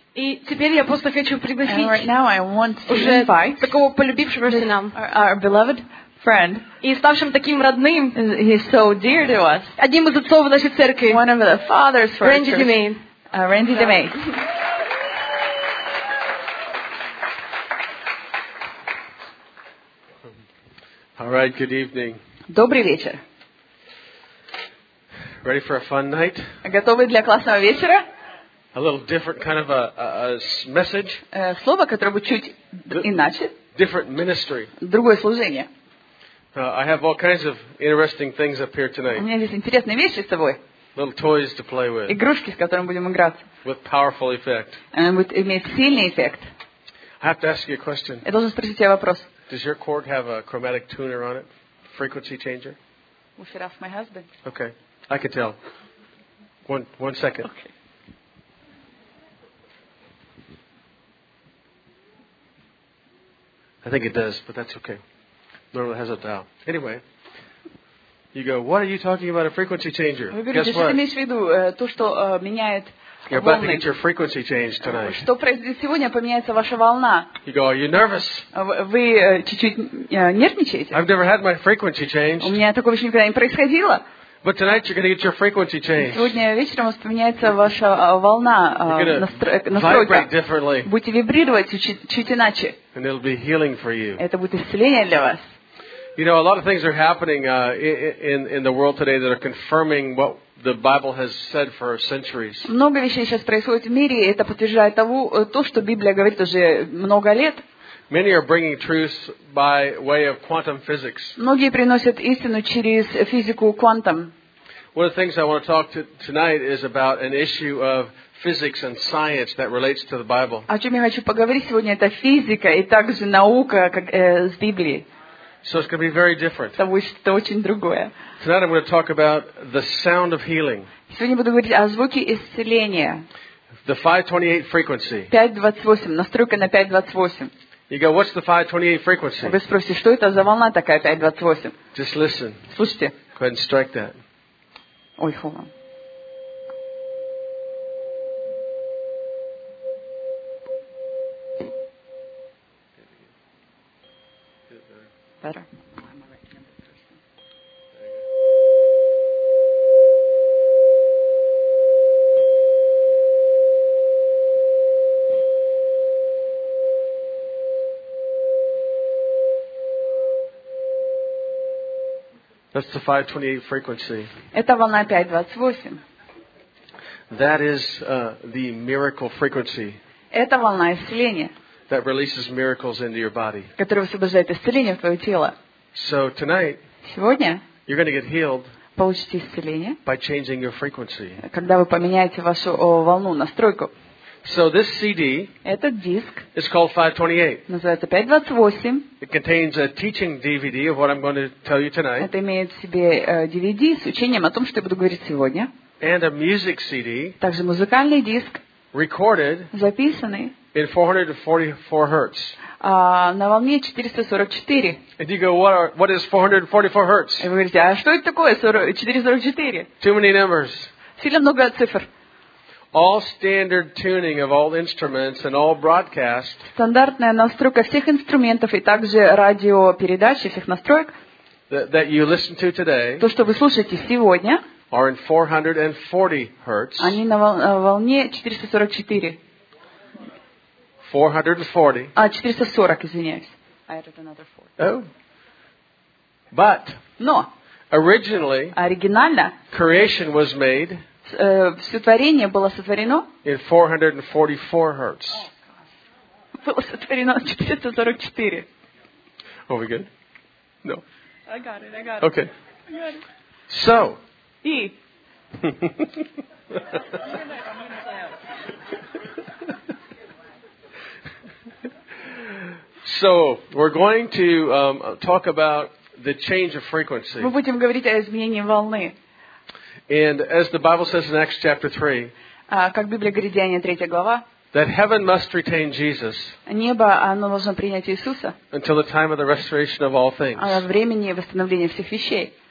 И теперь я просто хочу And пригласить right now I want to уже invite такого полюбившегося нам our beloved friend. и ставшим таким родным, He's so dear to us. одним из отцов нашей церкви, One of the fathers for our Рэнди church. Демейн. Randy DeMay. All right, good evening. Добрый вечер. Ready for a fun night? Готовы для классного вечера? A little different kind of a message, Слово, которое будет чуть иначе. different ministry. Другое служение. I have all kinds of interesting things up here У tonight. меня здесь интересные вещи с собой. Little toys to play with, Игрушки, с которыми будем играться. with powerful effect. Она будет иметь сильный эффект. I have to ask you a question. Я должен спросить тебя вопрос. Does your cord have a chromatic tuner on it? Frequency changer? We should ask my husband. Okay, I can tell. One second. Okay. I think it does, but that's okay. Normally it has a dial. Anyway, you go, what are you talking about, a frequency changer? Вы Guess говорите, что ты what? имеешь в виду то, что меняет You're about to волны. get your frequency changed tonight. Что произойдет сегодня, поменяется ваша волна. You go, are you nervous? Вы чуть-чуть нервничаете? I've never had my frequency changed. У меня такого еще никогда не происходило. But tonight you're going to get your frequency changed. Сегодня вечером у вас поменяется ваша волна, You're going to настройка. vibrate differently, Будете вибрировать чуть иначе. and it'll be healing for you. Это будет исцеление для вас. You know, a lot of things are happening in the world today that are confirming what the Bible has said for centuries. Много вещей сейчас происходит в мире, и это подтверждает то, что Библия говорит уже много лет. Many are bringing truth by way of quantum physics. Многие приносят истину через физику квантом. One of the things I want to talk to tonight is about an issue of physics and science that relates to the Bible. О чем я хочу поговорить сегодня, это физика и также наука с Библией. So it's going to be very different. Это будет что-то очень другое. Tonight I'm going to talk about the sound of healing, Сегодня буду говорить о звуке исцеления. the 528 frequency. 528, настройка на 528. You go, what's the 528 frequency? Вы спросите, что это за волна такая 528? Just listen. Слушайте. Go ahead and strike that. Ой, hold on. Better? That's the 528 frequency. Это волна 528. That is the miracle frequency Это волна исцеления, that releases miracles into your body. которая высвобождает исцеление в твое тело. So tonight, Сегодня you're going to get healed получите исцеление, by changing your frequency. когда вы поменяете вашу волну, настройку. So this CD Этот диск is called 528. называется 528. It contains a teaching DVD of what I'm going to tell you tonight, Это имеет в себе DVD с учением о том, что я буду говорить сегодня. and a music CD Также музыкальный диск, recorded записанный in 444 hertz. на волне 444. And you go, what is 444 hertz? И вы говорите, а что это такое 444? Too many numbers. Сильно много цифр. All standard tuning of all instruments and all broadcast Стандартная настройка всех инструментов и также радиопередачи, всех настроек, that you listen to today то, что вы слушаете сегодня, are in 440 hertz. они на волне 444. 440. 440, извиняюсь. I added another 4. Oh. But Но originally, оригинально creation was made все творение было сотворено in 444 hertz. было сотворено 444. Are we good? No. I got it. Okay. So, И so we're going to talk about the change of frequency. мы будем говорить о изменении волны. And as the Bible says in Acts chapter 3, Как Библия говорит, Деяния 3 глава, that heaven must retain Jesus небо, оно должно принять Иисуса until the time of the restoration of all things. о времени восстановления всех вещей.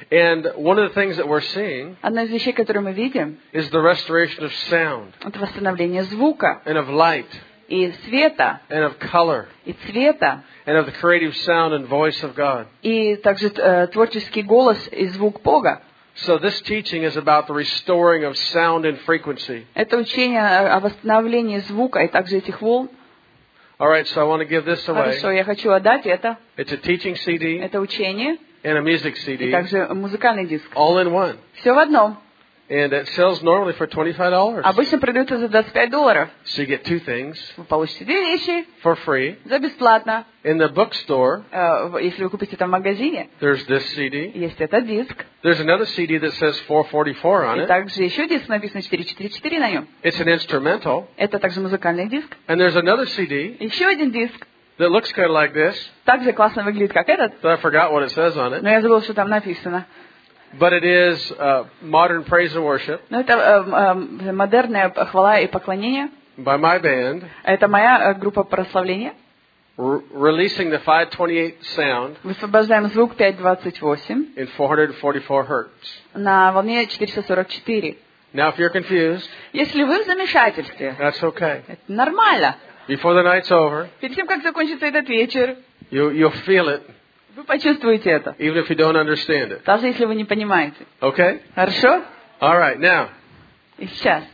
And one of the things that we're seeing Одна из вещей, которую мы видим, is the restoration of sound это восстановление звука and of light и света, and of color и цвета, and of the creative sound and voice of God. и также творческий голос и звук Бога. So this teaching is about the restoring of sound and frequency. Это учение о восстановлении звука и также этих волн. All right, so I want to give this away. Хорошо, я хочу отдать это. It's a teaching CD Это учение and a music и CD, также музыкальный диск. all in one. Все в одном. And it sells normally for $25. Обычно продается за $25. So you get two things Вы получите две вещи for free. за бесплатно. In the bookstore, Если вы купите это в магазине, there's this CD. есть этот диск. There's another CD that says 444 on И it. также еще диск написано 444 на нем. It's an instrumental. Это также музыкальный диск. And there's another CD Еще один диск. that looks kind of like this, Также классно выглядит, как этот. but I forgot what it says on it. Но я забыла, что там написано. But it is modern praise and worship Но это модерная хвала и поклонение. by my band, Это моя группа прославления. releasing the 528 sound Высвобождаем звук 528 in 444 hertz. на волне 444. Now, if you're confused, Если вы в замешательстве, that's okay. это нормально. Before the night's over, Перед тем, как закончится этот вечер, you'll feel it, вы почувствуете это. even if you don't understand it. Даже если вы не понимаете. Okay? Хорошо? All right, now. И сейчас.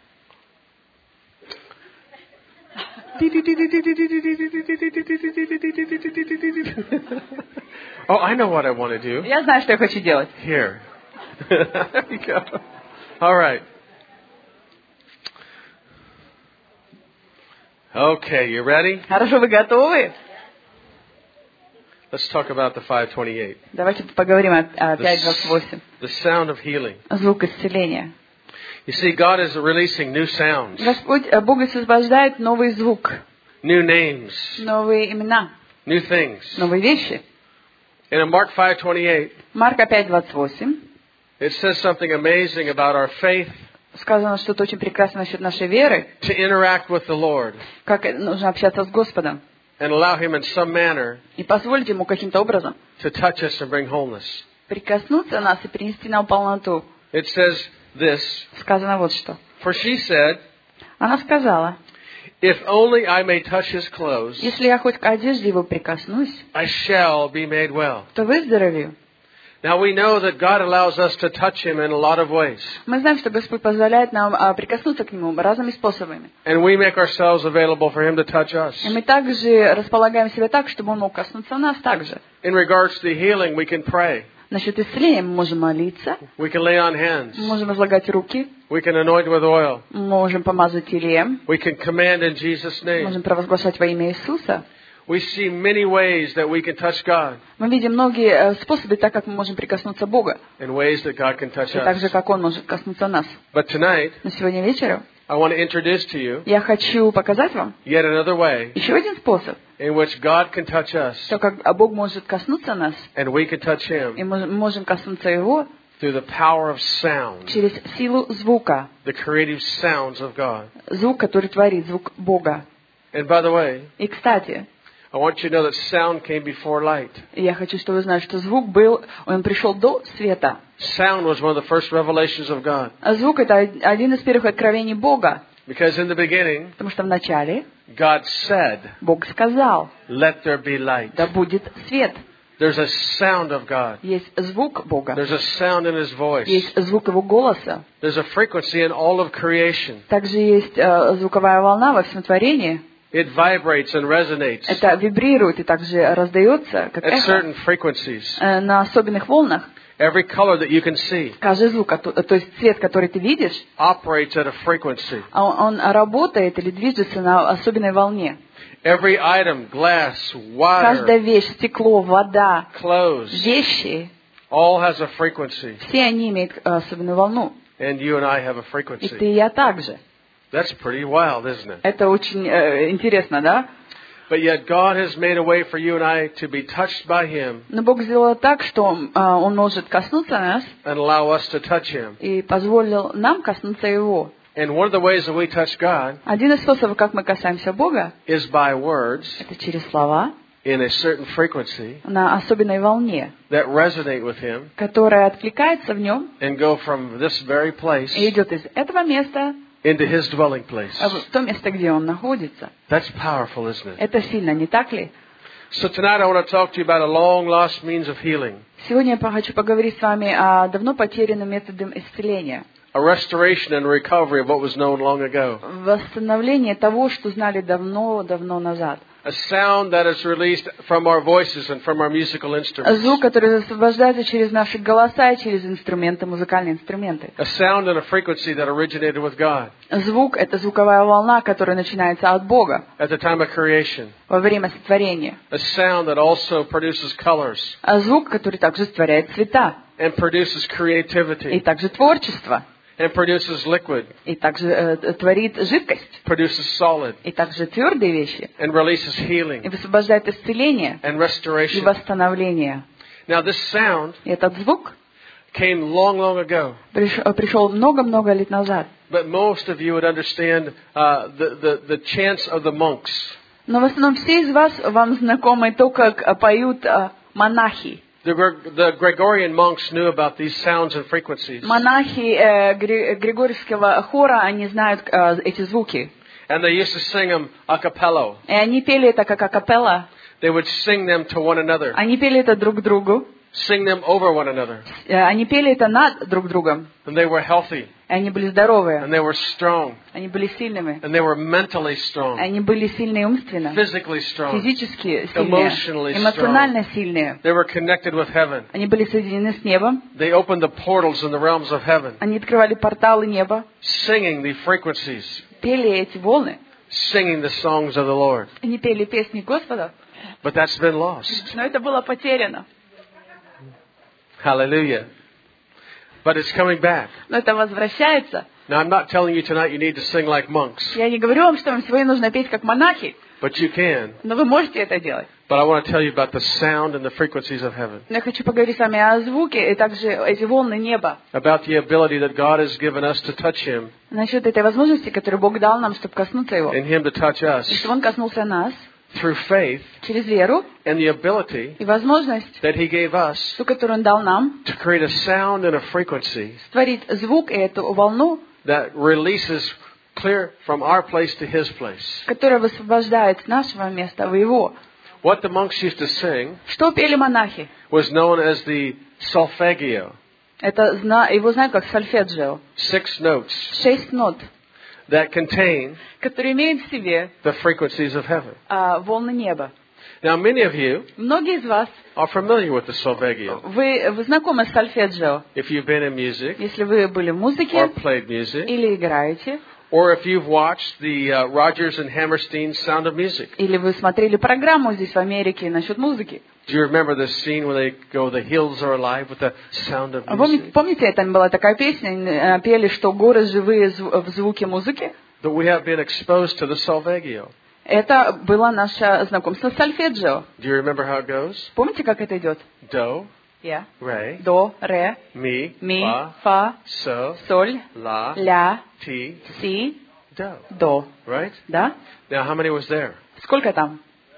Oh, I know what I want to do. Я знаю, что я хочу делать. Here. There we go. All right. Okay, you ready? Хорошо, вы готовы? Let's talk about the 528. Давайте поговорим о 528. The sound of healing. Звук исцеления. You see, God is releasing new sounds, Господь, Бог освобождает новый звук, new names, новые имена, new things. новые вещи. And in Mark 5:28, Марка 5:28 it says something amazing about our faith сказано что-то очень прекрасное насчет нашей веры, to interact with the Lord как нужно общаться с Господом and allow Him in some manner и позволить Ему каким-то образом to touch us and bring wholeness. прикоснуться нас и принести нам полноту. It says this, Сказано вот что. for she said, Она сказала, if only I may touch His clothes, если я хоть к одежде Его прикоснусь, I shall be made well. то выздоровею. Now we know that God allows us to touch Him in a lot of ways. Мы знаем, что Господь позволяет нам прикоснуться к Нему разными способами. And we make ourselves available for Him to touch us. И мы также располагаем себя так, чтобы Он мог коснуться нас также. In regards to healing, we can pray. Насчет исцеления мы можем молиться, We can lay on hands. мы можем возлагать руки, We can anoint with oil. мы можем помазать илеем, We can command in Jesus' мы name. можем провозглашать во имя Иисуса. We see many ways that we can touch God Мы видим многие способы, так как мы можем прикоснуться Бога, and ways that God can touch и так же, us. как Он может коснуться нас. But tonight, Но сегодня вечером I want to introduce to you я хочу показать вам yet another way еще один способ, in which God can touch us то, как Бог может коснуться нас, and we can touch и Him мы можем коснуться Его through the power of sound, через силу звука, the creative sounds of God. звук, который творит, звук Бога. And by the way, И, кстати, I want you to know that sound came before light. я хочу, чтобы вы знали, что звук был, он пришел до света. Sound was one of the first revelations of God. А звук — это один из первых откровений Бога, Because in the beginning, потому что вначале God said, Бог сказал, let there be light. да будет свет. There's a sound of God. Есть звук Бога, There's a sound in His voice. есть звук Его голоса. There's a frequency in all of creation. Также есть звуковая волна во всем творении. It vibrates and resonates Это вибрирует и также раздается, как at эхо, certain frequencies. на особенных волнах. Every color that you can see Каждый звук, то есть цвет, который ты видишь, operates at a frequency. он работает или движется на особенной волне. Every item, glass, Каждая water, вещь, стекло, вода, clothes, вещи, all has a frequency. все они имеют особенную волну. And you and I have a И frequency. ты и я также. That's pretty wild, isn't it? Это очень интересно, да? But yet God has made a way for you and I to be touched by Him Но Бог сделал так, что Он может коснуться нас and allow us to touch Him. и позволил нам коснуться Его. And one of the ways that we touch God Один из способов, как мы касаемся Бога, is by words, это через слова, in a certain frequency на особенной волне, that resonate with him которая откликается в нем and go from this very place и идет из этого места into his dwelling place. в то место, где он находится. That's powerful, isn't it? Это сильно, не так ли? So tonight I want to talk to you about a long lost means of healing, Сегодня я хочу поговорить с вами о давно потерянном методе исцеления. a restoration and recovery of what was known long ago. Восстановление того, что знали давно назад. A sound that is released from our voices and from our musical instruments. Звук, который освобождается через наши голоса и через инструменты, музыкальные инструменты. A sound and a frequency that originated with God Звук — это звуковая волна, которая начинается от Бога at the time of creation. во время сотворения. A sound that also produces colors А звук, который также сотворяет цвета, and produces и creativity также творчество, and produces liquid, и также творит жидкость, produces solid и также твердые вещи, and releases и healing высвобождает исцеление and и restoration. восстановление. Now this sound И этот звук came long ago, пришел много-много лет назад. but most of you would understand the chants of the monks. Но в основном все из вас вам знакомы то, как поют монахи. The Gregorian monks knew about these sounds and frequencies, Монахи Григорьевского хора, они знают эти звуки. and they used to sing them a cappella. И они пели это как акапелла. They would sing them to one another, Они пели это друг другу. sing them over one another, Они пели это над друг другом. and they were healthy, И они были здоровые. and they were strong, Они были сильными. and they were mentally strong, Они были сильные умственно, physically strong. физически Emotionally сильные, эмоционально сильные. They were connected with heaven. Они были соединены с небом. They opened the portals in the realms of heaven, Они открывали порталы неба, singing the frequencies, пели эти волны. singing the songs of the Lord. Они пели песни Господа. But that's been lost. Но это было потеряно. Hallelujah. But it's coming back. Но это возвращается. Now, I'm not telling you tonight you need to sing like monks, Я не говорю вам, что вам сегодня нужно петь как монахи, but you can. но вы можете это делать. But I want to tell you about the sound and the frequencies of heaven, Но я хочу поговорить с вами о звуке и также эти волны неба. about the ability that God has given us to touch Him Насчет этой возможности, которую Бог дал нам, чтобы коснуться Его. and Him to touch us И чтобы Он коснулся нас through faith через веру and the ability и возможность, that He gave us ту, которую Он дал нам, to create a sound and a frequency створить звук и эту волну, that releases clear from our place to His place. которая высвобождает с нашего места в Его. What the monks used to sing Что пели монахи? was known as the solfeggio, Это его знают как сольфеджио. 6 notes 6 нот, that contain которые имеют в себе the frequencies of heaven. волны неба. Now, many of you Многие из вас, are familiar with the solfeggio. вы знакомы с сольфеджио. If you've been in music Если вы были в or музыке played music, или играете, or if you've watched the Rodgers and Hammerstein Sound of Music. или вы смотрели программу здесь в Америке насчет музыки. Do you remember this scene where they go, the hills are alive with the sound of music? Помните, там была такая песня, пели, что горы живые в звуке музыки? That we have been exposed to the solfeggio. Это было наше знакомство с сольфеджио. Do you remember how it goes? Помните, как это идет? Do, Я. re, До, ре, mi, ми, fa, фа, so, соль, la, ля, ti, си, do. до. Right? Да? Now, how many was there? Сколько там?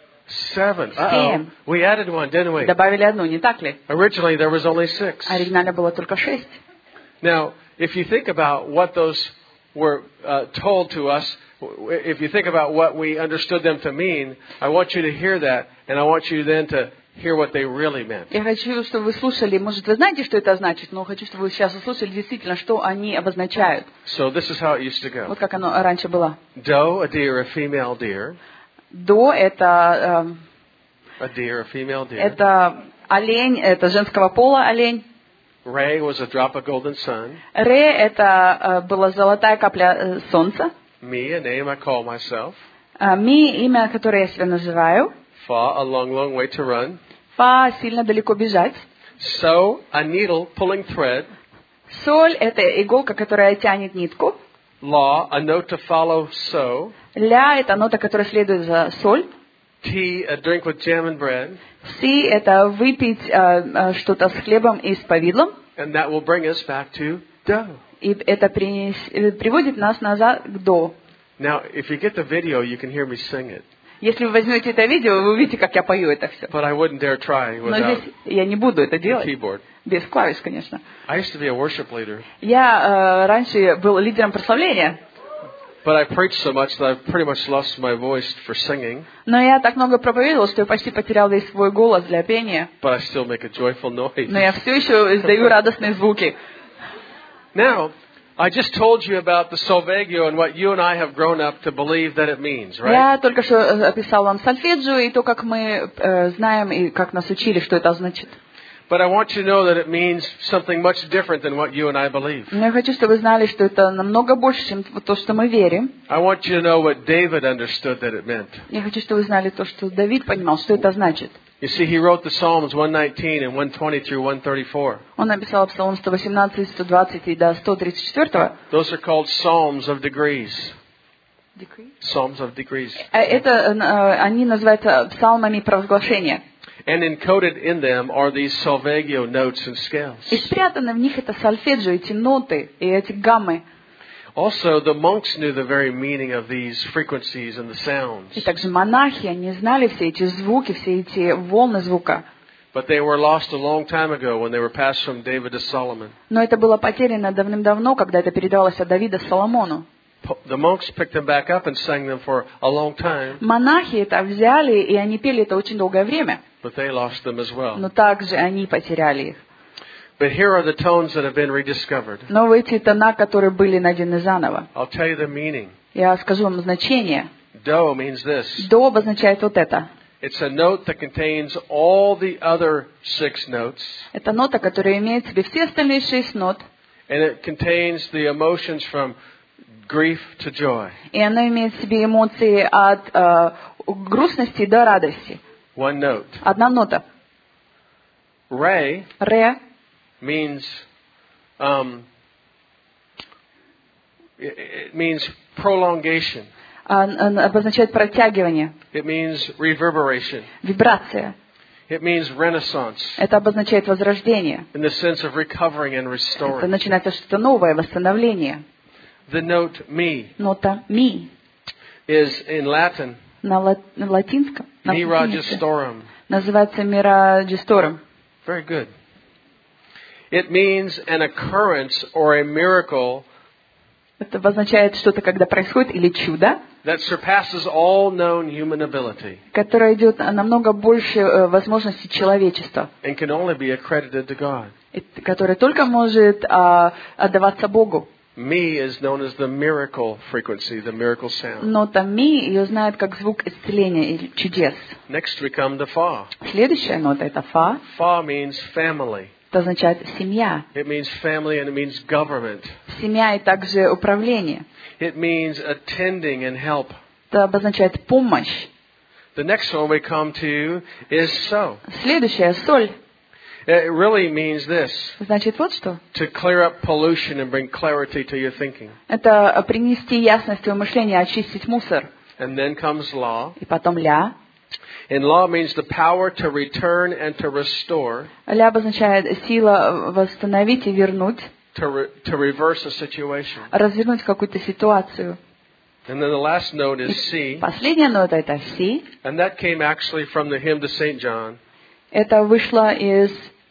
7. Uh-oh. 7. We added one, didn't we? Добавили одну, не так ли? Originally, there was only 6. Оригинально было только 6. Now, if you think about what those were told to us, if you think about what we understood them to mean, I want you to hear that, and I want you then to hear what they really meant. Я хочу, чтобы вы слушали, может, вы знаете, что это значит, но хочу, чтобы вы сейчас услышали действительно, что они обозначают. So this is how it used to go. Вот как оно раньше было. Doe, a deer, a female deer. До — это A deer, a female deer. это олень, это женского пола олень. Ray was a drop of golden sun. Ре — это была золотая капля солнца. Me, a name I call myself. Ми — имя, которое я себя называю. Fa, a long, long way to run. Фа — сильно далеко бежать. So, a needle pulling thread. Соль — это иголка, которая тянет нитку. La, a note to follow so. Ля — это нота, которая следует за соль. Tea, a drink with jam and bread. Си — это выпить что-то с хлебом и с повидлом. And that will bring us back to dough. И это приводит нас назад к до. Now, if you get the video, you can hear me sing it. Если вы возьмете это видео, вы увидите, как я пою это все. but I wouldn't dare try Но without здесь я не буду это the делать. keyboard. Без клавиш, конечно. I used to be a worship leader, Я раньше был лидером прославления, but I preached so much that I've pretty much lost my voice for singing, но я так много проповедовал, что я почти потерял весь свой голос для пения. but I still make a joyful noise. Но я все еще издаю радостные звуки. Now, I just told you about the solfeggio and what you and I have grown up to believe that it means, right? Я только что описал вам сольфеджио и то, как мы знаем и как нас учили, что это значит. But I want you to know that it means something much different than what you and I believe. Но я хочу, чтобы вы знали, что это намного больше, чем то, что мы верим. I want you to know what David understood that it meant. Я хочу, чтобы вы знали то, что Давид понимал, что это значит. You see, he wrote the Psalms 119 and 120 through 134. Он написал Псалом 118, 120 и до 134. Those are called Psalms of degrees. Psalms of degrees. Это они называются псалмами провозглашения. And encoded in them are these solfeggio notes and scales. И спрятаны в них это сольфеджио, эти ноты и эти гаммы. Also, the monks knew the very meaning of these frequencies and the sounds. И также монахи, они знали все эти звуки, все эти волны звука. But they were lost a long time ago when they were passed from David to Solomon. Но это было потеряно давным-давно, когда это передавалось от Давида Соломону. The monks picked them back up and sang them for a long time, Монахи это взяли, и они пели это очень долгое время. but they lost them as well. Но также они потеряли их. But here are the tones that have been rediscovered. Но эти тона, которые были найдены заново. I'll tell you the meaning. Я скажу вам значение. Do means this. До обозначает вот это. It's a note that contains all the other 6 notes, Это нота, которая имеет в себе все остальные 6 нот. and it contains the emotions from grief to joy. И она имеет в себе эмоции от грустности до радости. One note. Одна нота. Re Ре. means it means prolongation. Обозначает протягивание. It means reverberation. Вибрация. It means renaissance Это обозначает возрождение. in the sense of recovering and Это restoring. начинается что-то новое, восстановление. The note mi Нота ми. is in Latin На латинском. На mi латинице registorum. называется мираджистором. Very good. It means an occurrence or a miracle Это обозначает что-то, когда происходит, или чудо, that surpasses all known human ability которое идет намного больше возможностей человечества, and can only be accredited to God. которое только может отдаваться Богу. Mi is known as the miracle frequency, the miracle sound. Нота ми ее знают как звук исцеления или чудес. Next we come to fa. Следующая нота это фа. Fa means family. Это означает семья. It means family and it means government. Семья и также управление. It means attending and help. Это обозначает помощь. The next one we come to is so. Следующая соль. It really means this, Значит вот что. to clear up pollution and bring clarity to your thinking. Это принести ясность в мышление, очистить мусор. And then comes law. И потом ля. And law means the power to return and to restore, Ля обозначает сила восстановить и вернуть, to reverse a situation. развернуть какую-то ситуацию. And then the last note is C, Последняя нота это си. and that came actually from the hymn to St. John, Это вышло из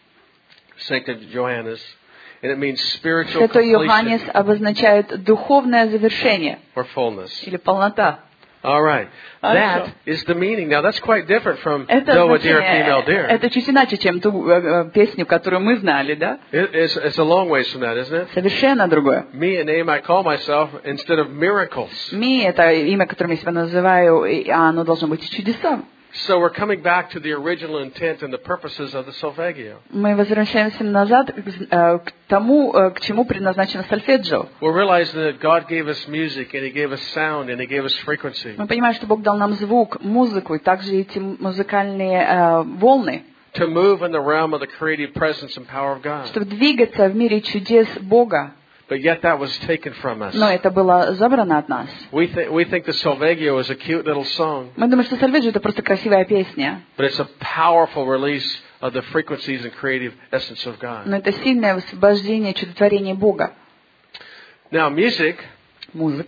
St. Johannes, and it means spiritual Святой Иоаннес, completion обозначает духовное завершение or fullness. или полнота. All right. Хорошо. That is the meaning. Now that's quite different from Это Do a dear, значение, female dear. это чуть иначе, чем ту песню, которую мы знали, да? It's a long ways from that, isn't it? Совершенно другое. Me, a name I call myself instead of miracles. Ми — это имя, которым я себя называю, и оно должно быть чудесом. So we're coming back to the original intent and the purposes of the solfeggio. Мы возвращаемся назад к тому, к чему предназначено сольфеджио. We're realizing that God gave us music and He gave us sound and He gave us frequency Мы понимаем, что Бог дал нам звук, музыку, и также эти музыкальные волны, to move in the realm of the creative presence and power of God. чтобы двигаться в мире чудес Бога. But yet that was taken from us. Но это было забрано от нас. We think the solfeggio is a cute little song, Мы думаем, что сольфеджио — это просто красивая песня, but it's a powerful release of the frequencies and creative essence of God. но это сильное высвобождение чудотворения Бога. Now, music Музыка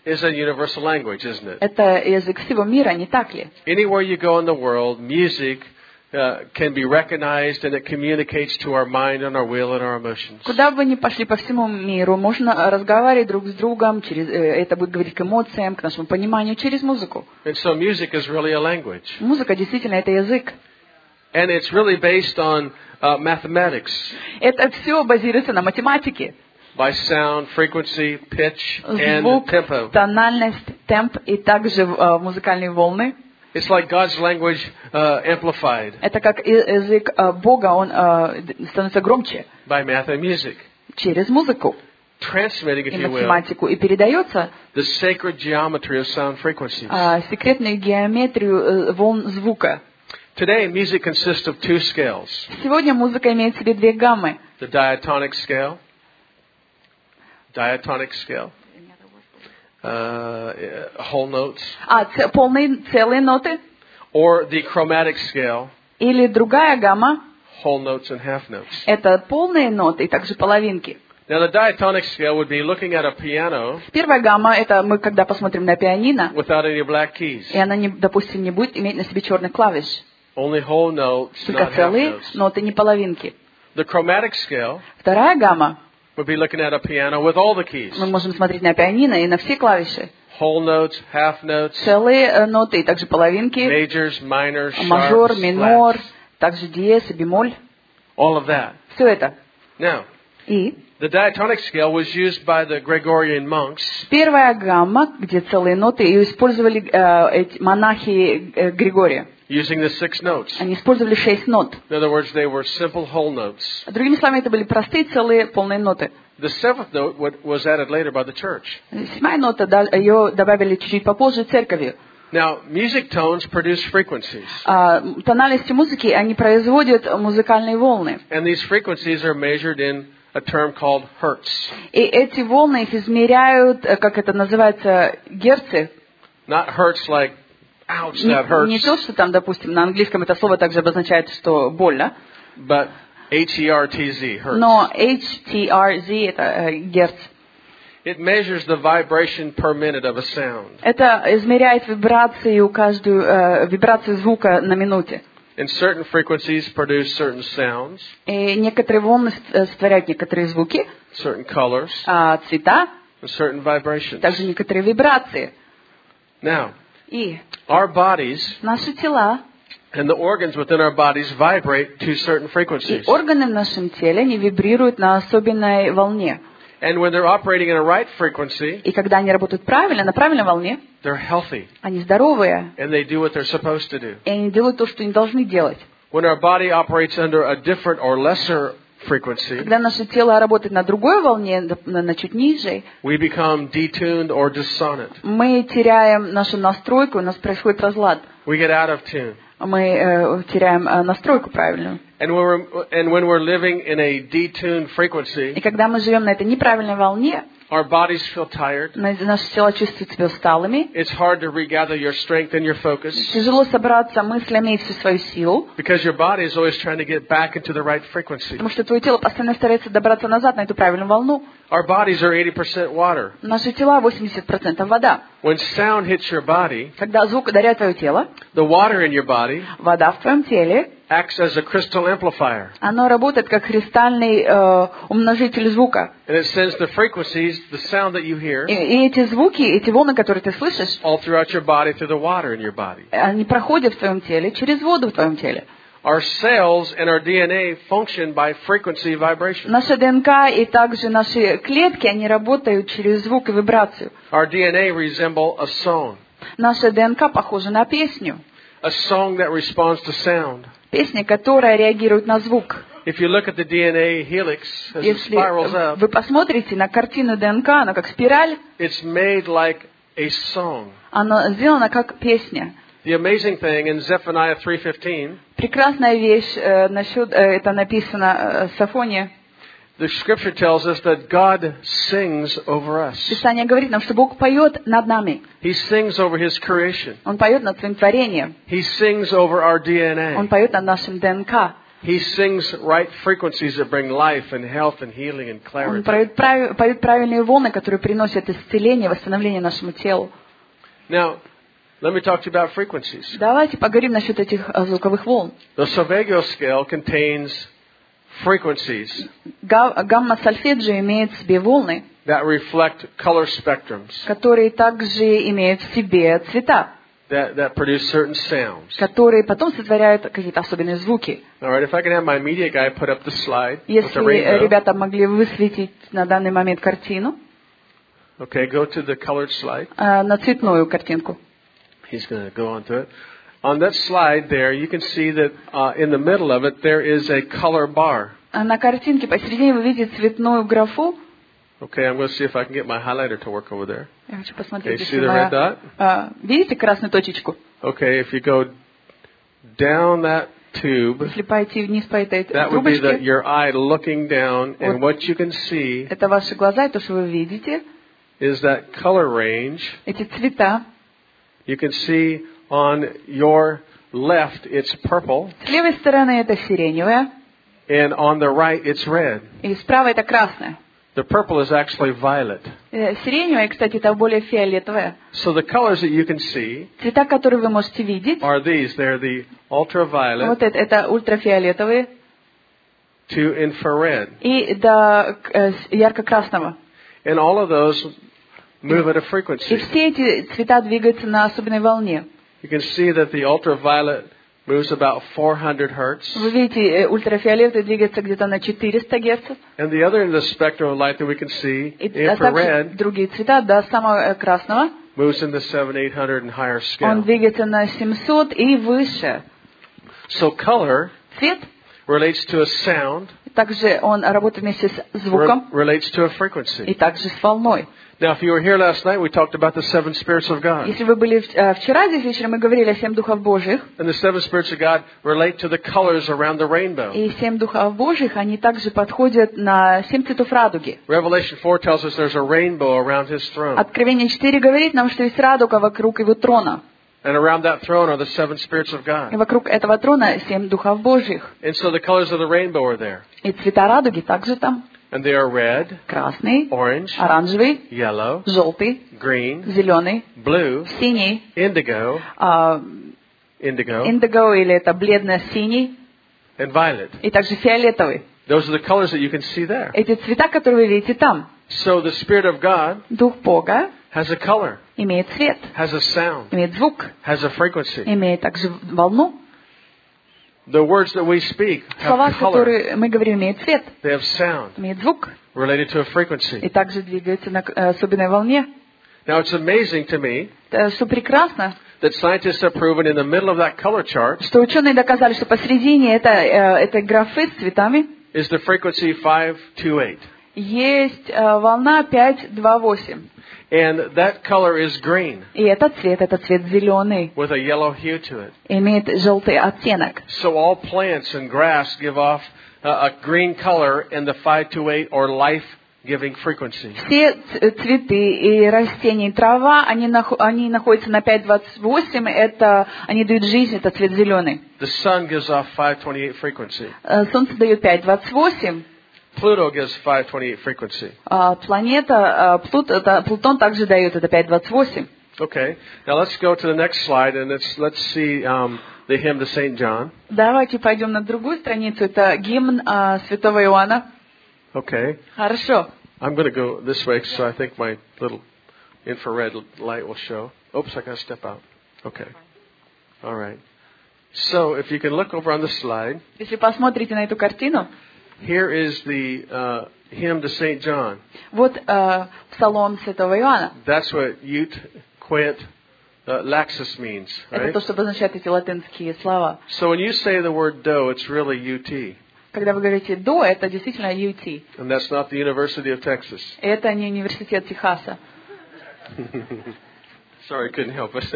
is a universal language, isn't it? Это язык всего мира, не так ли? Anywhere you go in the world, music can be recognized, and it communicates to our mind and our will and our emotions. Куда бы вы ни пошли по всему миру, можно разговаривать друг с другом, это будет говорить к эмоциям, к нашему пониманию через музыку. And so music is really a language. Музыка действительно это язык. And it's really based on mathematics. Это все базируется на математике. By sound, frequency, pitch, and Звук, tempo. тональность, темп и также музыкальные волны. It's like God's language amplified Это как язык Бога, он становится громче by math and music, через музыку transmitting, if и you will, математику. И передается the sacred geometry of sound frequencies. секретную геометрию волн звука. Today, music consists of two scales. Сегодня музыка имеет в себе две гаммы. The diatonic scale, whole notes, Полные целые ноты. or the chromatic scale, Или другая гамма, whole notes and half notes. это полные ноты и также половинки. Now, the diatonic scale would be looking at a piano Первая гамма, это мы когда посмотрим на пианино, without any black keys, и она, допустим, не будет иметь на себе черных клавиш. only whole notes, Только not half целые notes. ноты, не половинки. The chromatic scale Вторая гамма, would be looking at a piano with all the keys, мы можем смотреть на пианино и на все клавиши. whole notes, half notes, Целые ноты и также половинки, majors, minors, мажор, sharps, минор, flats, также диез и бемоль. all of that. Все это. Now, И the diatonic scale was used by the Gregorian monks первая гамма, где целые ноты, ее использовали эти монахи Григория. using the 6 notes. Они использовали 6 нот. In other words, they were simple whole notes. Другими словами, это были простые целые полные ноты. The 7th note was added later by the church. 7-я нота, ее добавили чуть-чуть попозже церковью. Now, music tones produce frequencies, Тональности музыки, они производят музыкальные волны. and these frequencies are measured in a term called hertz. И эти волны их измеряют, как это называется, герцы. Not hertz like, ouch, that hurts, Не то, что там, допустим, на английском это слово также обозначает, что больно, but H-E-R-T-Z, hertz. но HTRZ это герц. It measures the vibration per minute of a sound. Это измеряет вибрацию звука на минуте. And certain frequencies produce certain sounds, И некоторые волны сотворяют некоторые звуки, certain colors, цвета, and certain vibrations. также некоторые вибрации. Now, И our bodies наши тела and the organs within our bodies vibrate to certain и frequencies. органы в нашем теле, они вибрируют на особенной волне. And when they're operating in a right frequency, И когда они работают правильно, на правильной волне, they're healthy, они здоровые, and they do what they're supposed to do. и они делают то, что они должны делать. When our body operates under a different or lesser frequency, Когда наше тело работает на другой волне, на чуть ниже, we become detuned or dissonant. мы теряем нашу настройку, у нас происходит разлад. We get out of tune. Мы теряем настройку правильную. And when we're living in a detuned И frequency, когда мы живем на этой неправильной волне, our bodies feel tired. наши тела чувствуют себя усталыми, It's hard to regather your strength and your focus тяжело собраться мыслями и всю свою силу, because your body is always trying to get back into the right frequency. потому что твое тело постоянно старается добраться назад на эту правильную волну. Our bodies are 80% water. Наши тела 80% вода. When sound hits your body, Когда звук ударяет твое тело, the water in your body вода в твоем теле, acts as a crystal amplifier. оно работает как кристальный умножитель звука. And it sends the frequencies, the sound that you hear, И эти звуки, эти волны, которые ты слышишь, all throughout your body through the water in your body. они проходят в твоем теле через воду в твоем теле. Our cells and our DNA function by frequency vibration. Наша ДНК и также наши клетки, они работают через звук и вибрацию. Our DNA resemble a song. Наша ДНК похожа на песню. A song that responds to sound. Песня, которая реагирует на звук. If you look at the DNA helix as it spirals Если up, вы посмотрите на картину ДНК, она как спираль, it's made like a song. она сделана как песня. The amazing thing in Zephaniah 3:15, Прекрасная вещь насчет, это написано в Сафоне. the scripture tells us that God sings over us. Писание говорит нам, что Бог поет над нами. He sings over His creation. Он поет над своим творением. He sings over our Он DNA. поет над нашим ДНК. He sings right frequencies that bring life and health and healing and Он clarity. поет правильные волны, которые приносят исцеление, восстановление нашему телу. Now, let me talk to you about frequencies. Давайте поговорим насчет этих звуковых волн. The Solfeggio scale contains frequencies Гамма-сольфеджио имеет в себе волны, that reflect color spectrums, которые также имеют в себе цвета, that produce certain sounds. которые потом сотворяют какие-то особенные звуки. All right, if I can have my media guy put up the slide with the Если rainbow. ребята могли высветить на данный момент картину, Okay, go to the colored slide. на цветную картинку. He's going to go on to it. On that slide there, you can see that in the middle of it, there is a color bar. На картинке посередине вы видите цветную графу. Okay, I'm going to see if I can get my highlighter to work over there. Я хочу посмотреть, Okay, если see the red моя... dot? Видите красную точечку? Okay, if you go down that tube, Если пойти вниз по этой that would be трубочке, your eye looking down, and what you can see это ваши глаза, и то, что вы видите, is that color range. эти цвета. You can see on your left it's purple, С левой стороны это сиреневое, and on the right it's red. и справа это красное. The purple is actually violet. Сиреневое, кстати, это более фиолетовое. So the colors that you can see Цвета, которые вы можете видеть, are these. They're the ultraviolet вот это ультрафиолетовые to infrared. и до ярко-красного. And all of those move at a И frequency. все эти цвета двигаются на особенной волне. You can see that the ultraviolet moves about 400 hertz. Вы видите, ультрафиолетовый двигается где-то на 400 Гц. And the other end of the spectrum of light that we can see, А также infrared, другие цвета, до самого красного, moves in the 700-800 and higher он scale. двигается на 700 и выше. So color Цвет, relates to a sound, также он работает вместе с звуком relates to a и frequency. также с волной. Now, if you were here last night, we talked about the seven spirits of God. Если вы были вчера здесь вечером, мы говорили о 7 духов Божьих. And the seven spirits of God relate to the colors around the rainbow. И 7 духов Божьих, они также подходят на 7 цветов радуги. Revelation 4 tells us there's a rainbow around his throne. Откровение 4 говорит нам, что есть радуга вокруг его трона. And around that throne are the seven spirits of И God. вокруг этого трона 7 духов Божьих. And so the colors of the rainbow are there. И цвета радуги также там. And they are red, Красный, orange, оранжевый, yellow, желтый, green, зеленый, blue, синий, indigo, indigo, индиго или это бледно-синий, and violet. и также фиолетовый. Those are the colors that you can see there. Эти цвета, которые вы видите там. So the Spirit of God Дух Бога has a color, имеет цвет, has a sound, имеет звук, has a frequency. имеет также волну. The words that we speak Слова, have color, которые мы говорим, имеют цвет, they have sound имеют звук, related to a frequency. и также двигаются на особенной волне. Now it's amazing to me Что прекрасно, that scientists have proven in the middle of that color chart что ученые доказали, что посередине этой графы с цветами is the frequency 528. есть волна 528. And that color is green И это цвет зеленый, with a yellow hue to it. имеет желтый оттенок. So all plants and grass give off a green color in the 528 or life-giving frequency. Все цветы и растения, и трава, они находятся на 528, они дают жизнь, это цвет зеленый. The sun gives off 528 frequency. Солнце дает 528, Pluto gives 528 frequency. Плутон также дает это 528. Okay. Now let's go to the next slide and let's see the hymn to St. John. Давайте пойдем на другую страницу, это гимн Святого Иоанна. Okay. Хорошо. I'm going to go this way, so I think my little infrared light will show. Oops, I got to step out. Okay. All right. So if you can look over on the slide, Если посмотрите на эту картину, here is the hymn to St. John. вот псалом Святого Иоанна. That's what ut, quint, laxus means, Это right? то, что обозначает эти латинские слова. So when you say the word do, it's really ut. Когда вы говорите «до», это действительно UT. And that's not the University of Texas. Это не университет Техаса. Sorry, couldn't help it.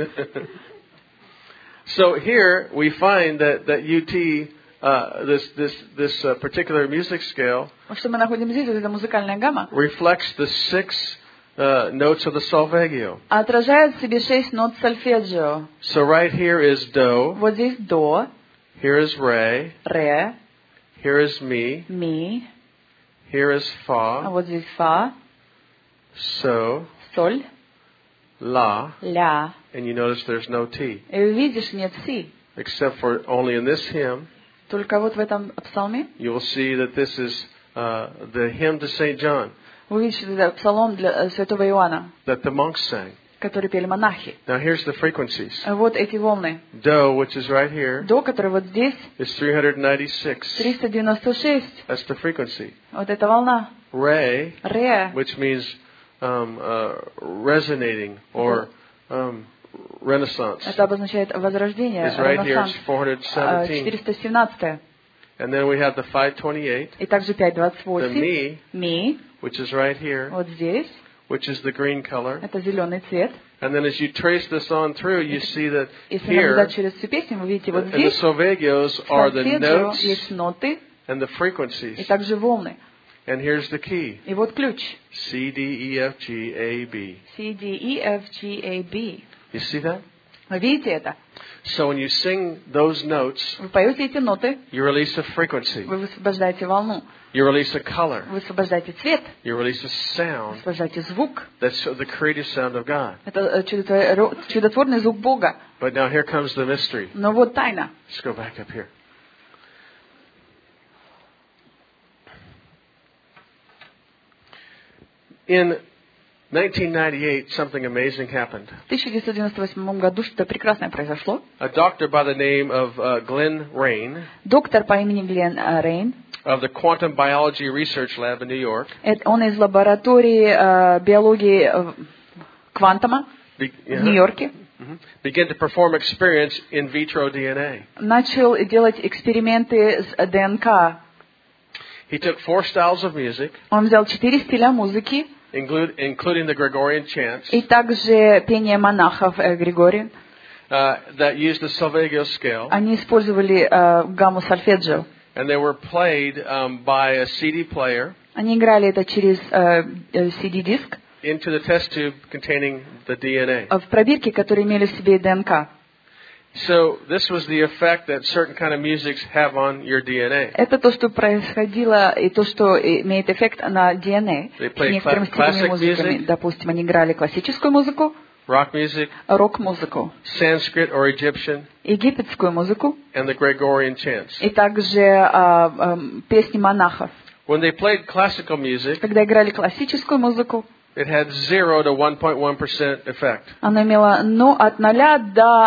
So here we find that UT, this particular music scale, Что мы находим здесь, вот эта музыкальная гамма, reflects the 6 notes of the solfeggio. отражает в себе 6 нот сольфеджио. So right here is do, Вот здесь до, here is re, ре, Here is mi. ми, Here is а fa. вот здесь фа, So, соль, la. ля. And you notice there's no T. И видишь, нет си. Except for only in this hymn, Только вот в этом псалме you will see that this is the hymn to St. John вы видите, это псалом для святого Иоанна, that the monks sang. который пели монахи. Now here's the frequencies. Вот эти волны. Do, which is right here, До, который вот здесь, is 396. 396. That's the frequency. Вот эта волна. Re, Ре, which means resonating or renaissance, это обозначает возрождение, is right here. ренессанс. It's 417. 417. And then we have the 528, И также the 528. mi, Ми, which is right here, вот здесь, which is the green color. это зеленый цвет. And then as you trace this on through, you see that Если here, наблюдать через всю песню, вы видите, вот and the здесь solfeggios are the сольфеджио notes есть ноты and the и frequencies. также волны. And here's the key. И вот ключ. C, D, E, F, G, A, B. C, D, E, F, G, A, B. You see that? Вы видите это? So when you sing those notes, Вы поете эти ноты, you release a frequency. вы высвобождаете волну, You release a color. вы высвобождаете цвет, You release a sound. высвобождаете звук. That's the creative sound of God. Это чудотворный звук Бога. But now here comes the mystery. Но вот тайна. Let's go back up here. In 1998, something amazing happened. В 1998 году что-то прекрасное произошло. A doctor by the name of Glenn Rain Доктор по имени Глен Рейн, of the Quantum Biology Research Lab in New York он из лаборатории биологии квантума в Нью-Йорке, began to perform experiments in vitro DNA. начал делать эксперименты с ДНК. He took 4 styles of music, Он взял 4 стиля музыки, including the Gregorian chants, и также пение монахов Григорий. that used the Solfeggio scale, Они использовали гамму сольфеджио. and they were played by a CD player Они играли это через CD-диск into the test tube containing the DNA. в пробирке, которые имели в себе ДНК. So this was the effect that certain kind of musics have on your DNA. Это то, что происходило, и то, что имеет эффект на DNA. They played Некоторыми classic стилями музыками. music. Допустим, они играли классическую музыку, Rock music, рок-музыку, Sanskrit or Egyptian, египетскую музыку and the Gregorian chants. и также песни монахов. When they played classical music, Когда играли классическую музыку, it had 0 to 1.1% effect. она имела от 0 до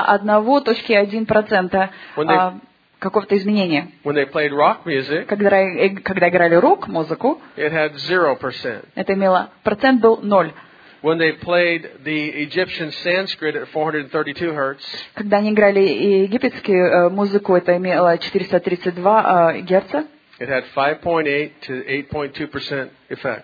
1,1% какого-то изменения. When they played rock music, Когда играли рок-музыку, it had 0%. это имело, процент был 0. When they played the Egyptian Sanskrit at 432 hertz, Когда они играли египетскую музыку, это имело 432 герца, it had 5.8 to 8.2% effect.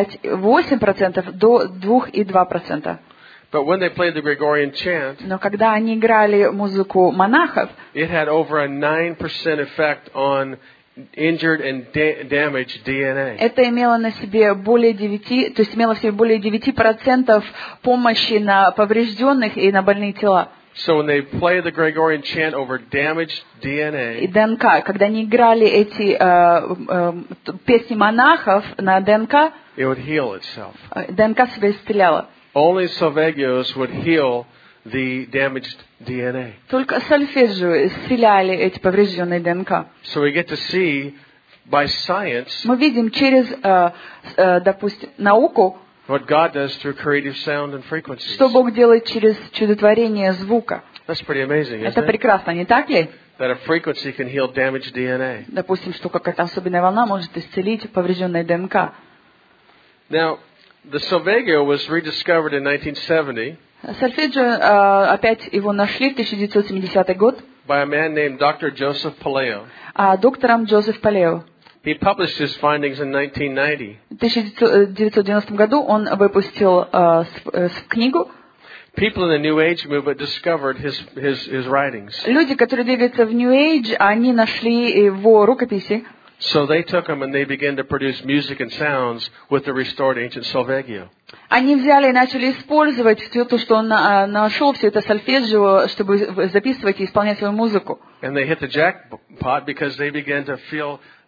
5-8% до 2,2%. But when they played the Gregorian chant, Но когда они играли музыку монахов, it had over a 9% effect on injured and damaged DNA. это имело на себе более 9, то есть имело в себе более 9% помощи на поврежденных и на больные тела. So when they play the Gregorian chant over damaged И DNA, ДНК, когда они играли эти песни монахов на ДНК, it would heal itself. ДНК себя исцеляла. Only Solfeggios would heal the damaged DNA. Только сольфеджио исцеляли эти поврежденные ДНК. So we get to see by science Мы видим через, допустим, науку, what God does through creative sound and frequencies. что Бог делает через чудотворение звука. That's pretty amazing, Это isn't it? прекрасно, не так ли? That a frequency can heal damaged DNA. Допустим, что какая-то особенная волна может исцелить поврежденное ДНК. Now, the Solfeggio was rediscovered in 1970 Сольфеджио, опять его нашли в 1970 год by a man named Dr. Joseph Paleo. доктором Джозеф Палео. He published his findings in 1990. В 1990 году он выпустил книгу. People in the New Age movement discovered his writings. Люди, которые двигаются в New Age, они нашли его рукописи. So they took them and they began to produce music and sounds with the restored ancient Solfeggio. Они взяли и начали использовать все то, что он нашел, все это сольфеджио, чтобы записывать и исполнять свою музыку. And they hit the jackpot because they began to feel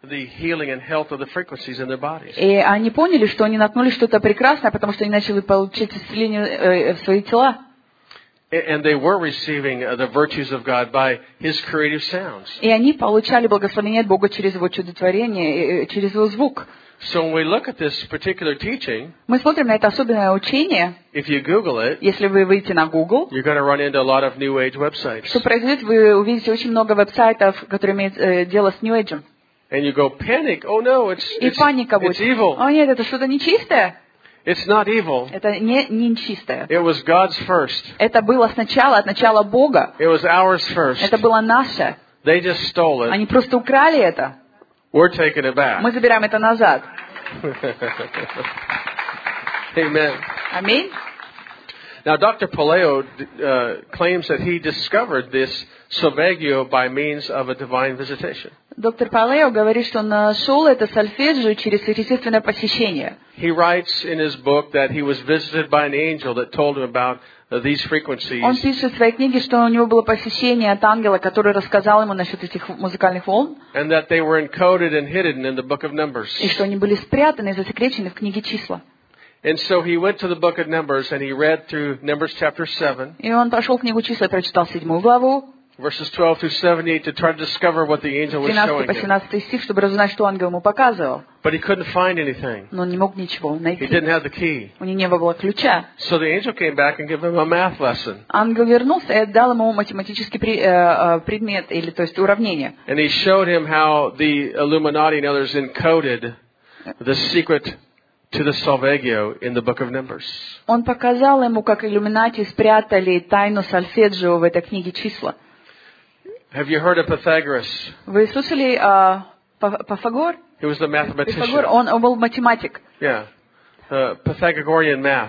the healing and health of the frequencies in their bodies. И они поняли, что они наткнулись что-то прекрасное, потому что они начали получать исцеление в свои тела. And they were receiving the virtues of God by His creative sounds. И они получали благословение от Бога через Его чудотворение, через Его звук. So when we look at this particular teaching, Мы смотрим на это особенное учение. if you Google it, Если вы выйдете на Google, you're going to run into a lot of New Age websites. что произойдет, вы увидите очень много веб-сайтов, которые имеют дело с New Age. And you go panic. Oh no, И паника будет. it's evil. О нет, это что-то нечистое. It's not evil. Это не нечистое. It was God's first. Это было сначала, от начала Бога. It was ours first. Это было наше. They just stole it. Они просто украли это. We're taking it back. Мы забираем это назад. Amen. Аминь. Now, Dr. Paleo claims that he discovered this Solfeggio by means of a divine visitation. Доктор Палео говорит, что он нашел это сольфеджио через сверхъестественное посещение. He writes in his book that he was visited by an angel that told him about these frequencies. Он пишет в своей книге, что у него было посещение от ангела, который рассказал ему насчет этих музыкальных волн, And that they were encoded and hidden in the book of Numbers. и что они были спрятаны и засекречены в книге числа. And so he went to the book of Numbers and he read through Numbers chapter 7, И он пошел в книгу числа и прочитал 7 главу, verses 12 through 78 to try to discover what the angel was 13 showing по him. 17 стих, чтобы разузнать, что ангел ему показывал. But he couldn't find anything. Но он не мог ничего He найти. didn't have the key. У него не было ключа. So the angel came back and gave him a math lesson. Ангел вернулся и дал ему математический предмет, или то есть уравнение. And he showed him how the Illuminati and others encoded the secret to the Solfeggio in the book of Numbers. Он показал ему, как иллюминати спрятали тайну сольфеджио в этой книге числа. Have you heard of Pythagoras? Вы слышали Пифагор? He was the mathematician. Пифагор, он был математик. Yeah. Pythagorean math.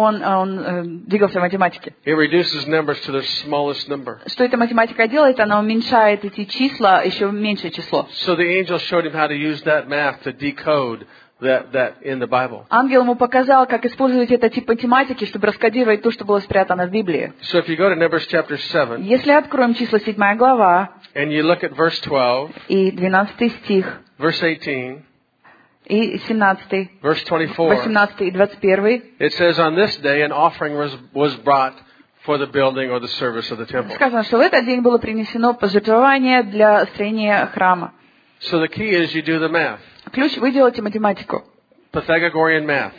Он двигался в математике. It reduces numbers to their smallest number. Что эта математика делает? Она уменьшает эти числа еще в меньшее число. So the angel showed him how to use that math to decode that in the Bible. Ангел ему показал, как использовать этот тип математики, чтобы раскодировать то, что было спрятано в Библии. So if you go to Numbers chapter 7 Если откроем числа 7 глава and you look at verse 12, и 12 стих, verse 18, и 17, verse 24, 18 и 21, it says, on this day an offering was brought for the building or the service of the temple. сказано, что в этот день было принесено пожертвование для строения храма. So the key is you do the math. Ключ, вы делаете математику. Pythagorean math.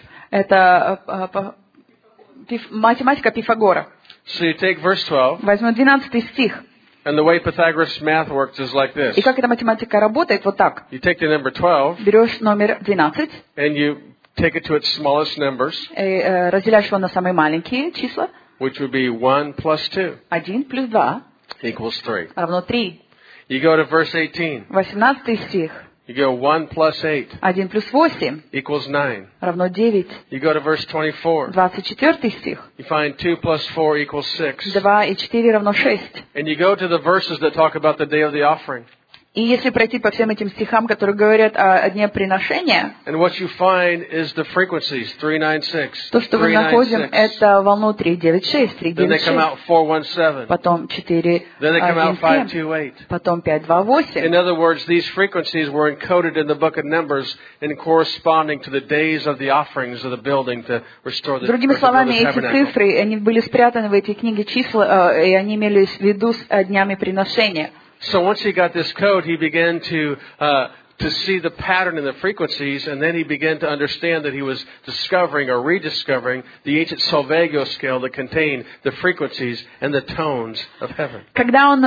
Это математика Пифагора. So you take verse 12, Возьмем 12 стих. and the way Pythagoras math works is like this. И как эта математика работает? Вот так. You take the number 12, Берешь номер 12, and you take it to its smallest numbers, разделяешь его на самые маленькие числа. which would be 1 plus 2 1 плюс 2 equals 3. равно 3. You go to verse 18. 18 стих. You go 1 plus 8 1 плюс 8 equals 9. равно 9. You go to verse 24. 24 стих. You find 2 plus 4 equals 6. 2 и 4 равно 6. And you go to the verses that talk about the day of the offering. И если пройти по всем этим стихам, которые говорят о дне приношения, And what you find is the frequencies, 396, то, что мы находим, 396. это волну 396, Then they come 396, out 417. потом 4, Then they come out 1, 7, 528. потом 5, 2, 8. In other words, these frequencies were encoded in the book of Numbers and corresponding to the days of the offerings of the building to restore the, Другими or to build словами, the эти tabernacle. цифры, они были спрятаны в эти книги числа, и они имели в виду с днями приношения. So once he got this code, he began to see the pattern in the frequencies, and then he began to understand that he was discovering or rediscovering the ancient Solfeggio scale that contained the frequencies and the tones of heaven. Когда он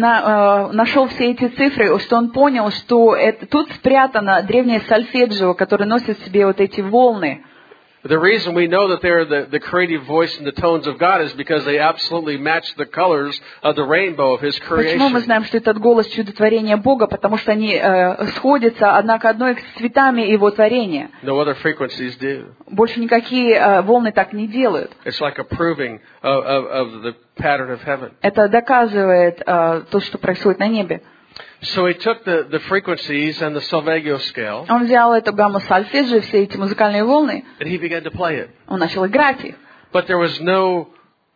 нашел все эти цифры, что он понял, что тут спрятано древнее сольфеджио, которое носит в себе вот эти волны. The reason we know that they're the creative voice and the tones of God is because they absolutely match the colors of the rainbow of His Почему мы creation. знаем, что этот голос чудотворения Бога? Потому что они сходятся одна к одной с цветами Его творения. No other frequencies do. Больше никакие волны так не делают. It's like a proving of the pattern of heaven. Это доказывает то, что происходит на небе. So he took the frequencies and the Solfeggio scale, Он взял эту гамму сольфеджио, все эти музыкальные волны, and he began to play it. он начал играть их. But there was no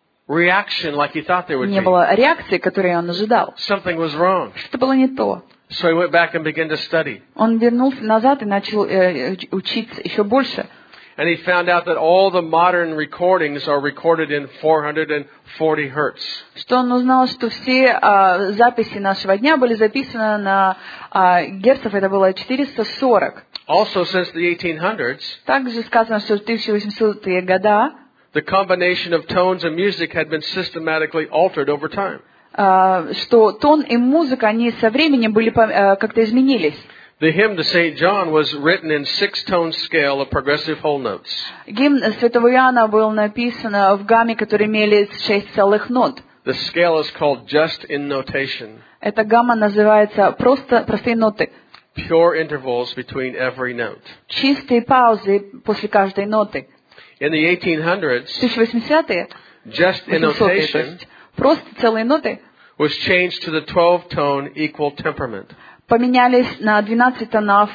reaction like he thought there would Не be. было реакции, которую он ожидал. Something was wrong. Что-то было не то. So he went back and began to study. Он вернулся назад и начал учиться еще больше. And he found out that all the modern recordings are recorded in 440 hertz. Что он узнал, что все записи нашего дня были записаны на герцов, это было 440. Also, since the 1800s, Также сказано, что в 1800-е годы the combination of tones and music had been systematically altered over time. Что тон и музыка, они со временем были как-то изменились. The hymn to St. John was written in 6-tone scale of progressive whole notes. Гимн Святого Иоанна был написан в гамме, которая имели 6 целых нот. The scale is called just in notation. Эта гамма называется простые ноты. Pure intervals between every note. Чистые паузы после каждой ноты. In the 1800s, 1800-е, just in 800-е, то notation есть просто целые ноты was changed to the 12-tone equal temperament. поменялись на 12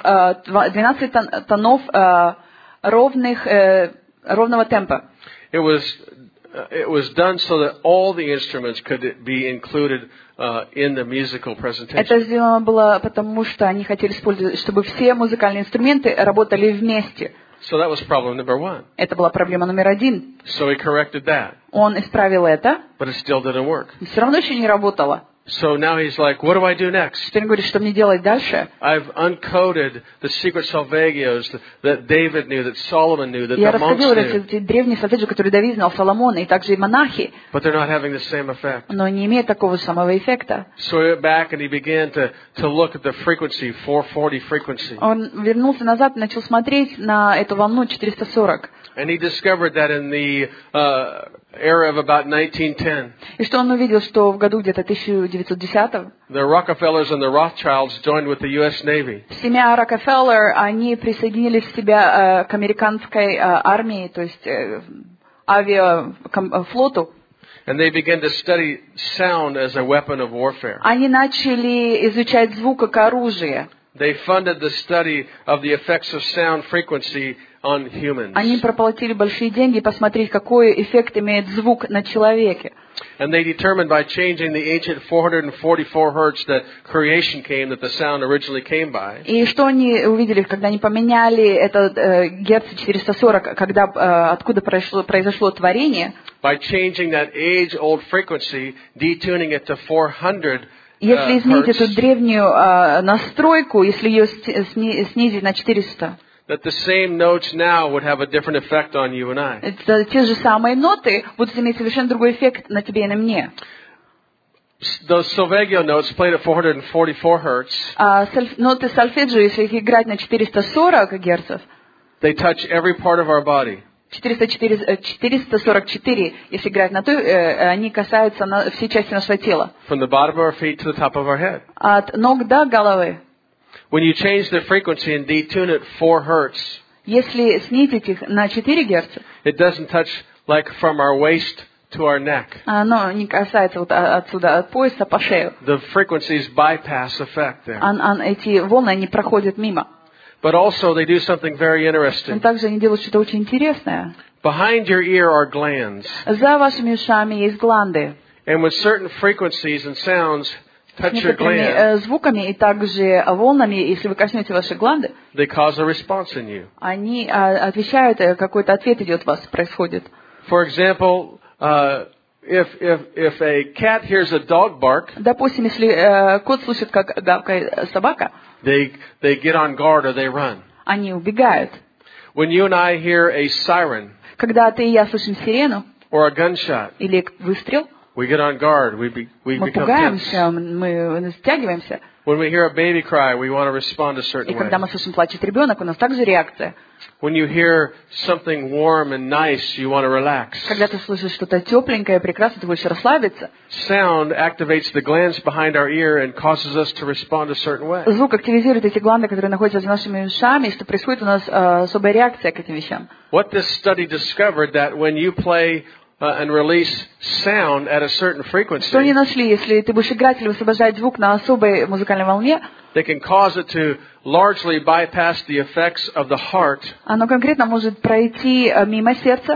тонов ровного темпа. It was done so that all the instruments could be included in the musical presentation. Это сделано было потому, что они хотели использовать, чтобы все музыкальные инструменты работали вместе. So that was problem number 1. Это была проблема номер 1. So he corrected that, Он исправил это, but it still didn't work. но все равно еще не работало. So now he's like, what do I do next? Теперь он говорит, что мне делать дальше? I've uncoded the secret solfeggios that David knew, that Solomon knew, that Я the monks рассказывал knew, эти древние сольфеджио, которые Давид знал, Соломон и также и монахи, but they're not having the same effect. но не имеют такого же самого эффекта. So he went back and he began to look at the frequency, 440 frequency. Он вернулся назад и начал смотреть на эту волну 440. And he discovered that in the era of about 1910, И что он увидел, что в году где-то 1910-го the Rockefellers and the Rothschilds joined with the U.S. Navy. семья Рокфеллер, они присоединились себя к американской армии, то есть авиафлоту. And they began to study sound as a weapon of warfare. Они начали изучать звук как оружие. They funded the study of the effects of sound frequency on humans. Они проплатили большие деньги посмотреть, какой эффект имеет звук на человеке. And they determined by changing the ancient 444 hertz that creation came, that the sound originally came by. И что они увидели, когда они поменяли этот герц 440, когда откуда произошло творение? By changing that age-old frequency, detuning it to 400 Если изменить hertz, эту древнюю настройку, если ее снизить на 400, that the same notes now would have a different effect on you and I. это те же самые ноты будут иметь совершенно другой эффект на тебе и на мне. Those Solfeggio notes played at 444 hertz, Ноты сольфеджио, если их играть на 440 герцов, they touch every part of our body. 444, если играть на той, они касаются всей части нашего тела. From the bottom of our feet to the top of our head. От ног до головы. When you change the frequency and detune it 4 hertz, Если снизить их на 4 герца, it doesn't touch like from our waist to our neck. оно не касается вот отсюда, от пояса по шею. The frequencies bypass effect there. Эти волны, они проходят мимо. But also they do something very Но interesting. также они делают что-то очень интересное. Behind your ear are glands. За вашими ушами есть гланды. And with certain frequencies and sounds С touch your gland, некоторыми звуками и также волнами, если вы коснете ваши гланды, they cause a response in you. они отвечают, какой-то ответ идет у вас, происходит. For example, if a cat hears a dog bark, Допустим, если кот слышит, как гавкает собака, they get on guard or they run. они убегают. When you and I hear a siren Когда ты и я слышим сирену or a gunshot, или выстрел, we get on guard. We мы become tense. пугаемся, мы стягиваемся. When we hear a baby cry, we want to respond a certain И когда way. мы слышим плачет ребенок, у нас также реакция. When you hear something warm and nice, you want to relax. Когда ты слышишь что-то тепленькое, прекрасное, ты хочешь расслабиться. Sound activates the glands behind our ear and causes us to respond a certain way. Звук активизирует эти гланды, которые находятся за нашими ушами, и что происходит у нас особая реакция к этим вещам. What this study discovered that when you play and release sound at a certain frequency, Что они нашли, если ты будешь играть или высвобождать звук на особой музыкальной волне, they can cause it to largely bypass the effects of the heart оно конкретно может пройти мимо сердца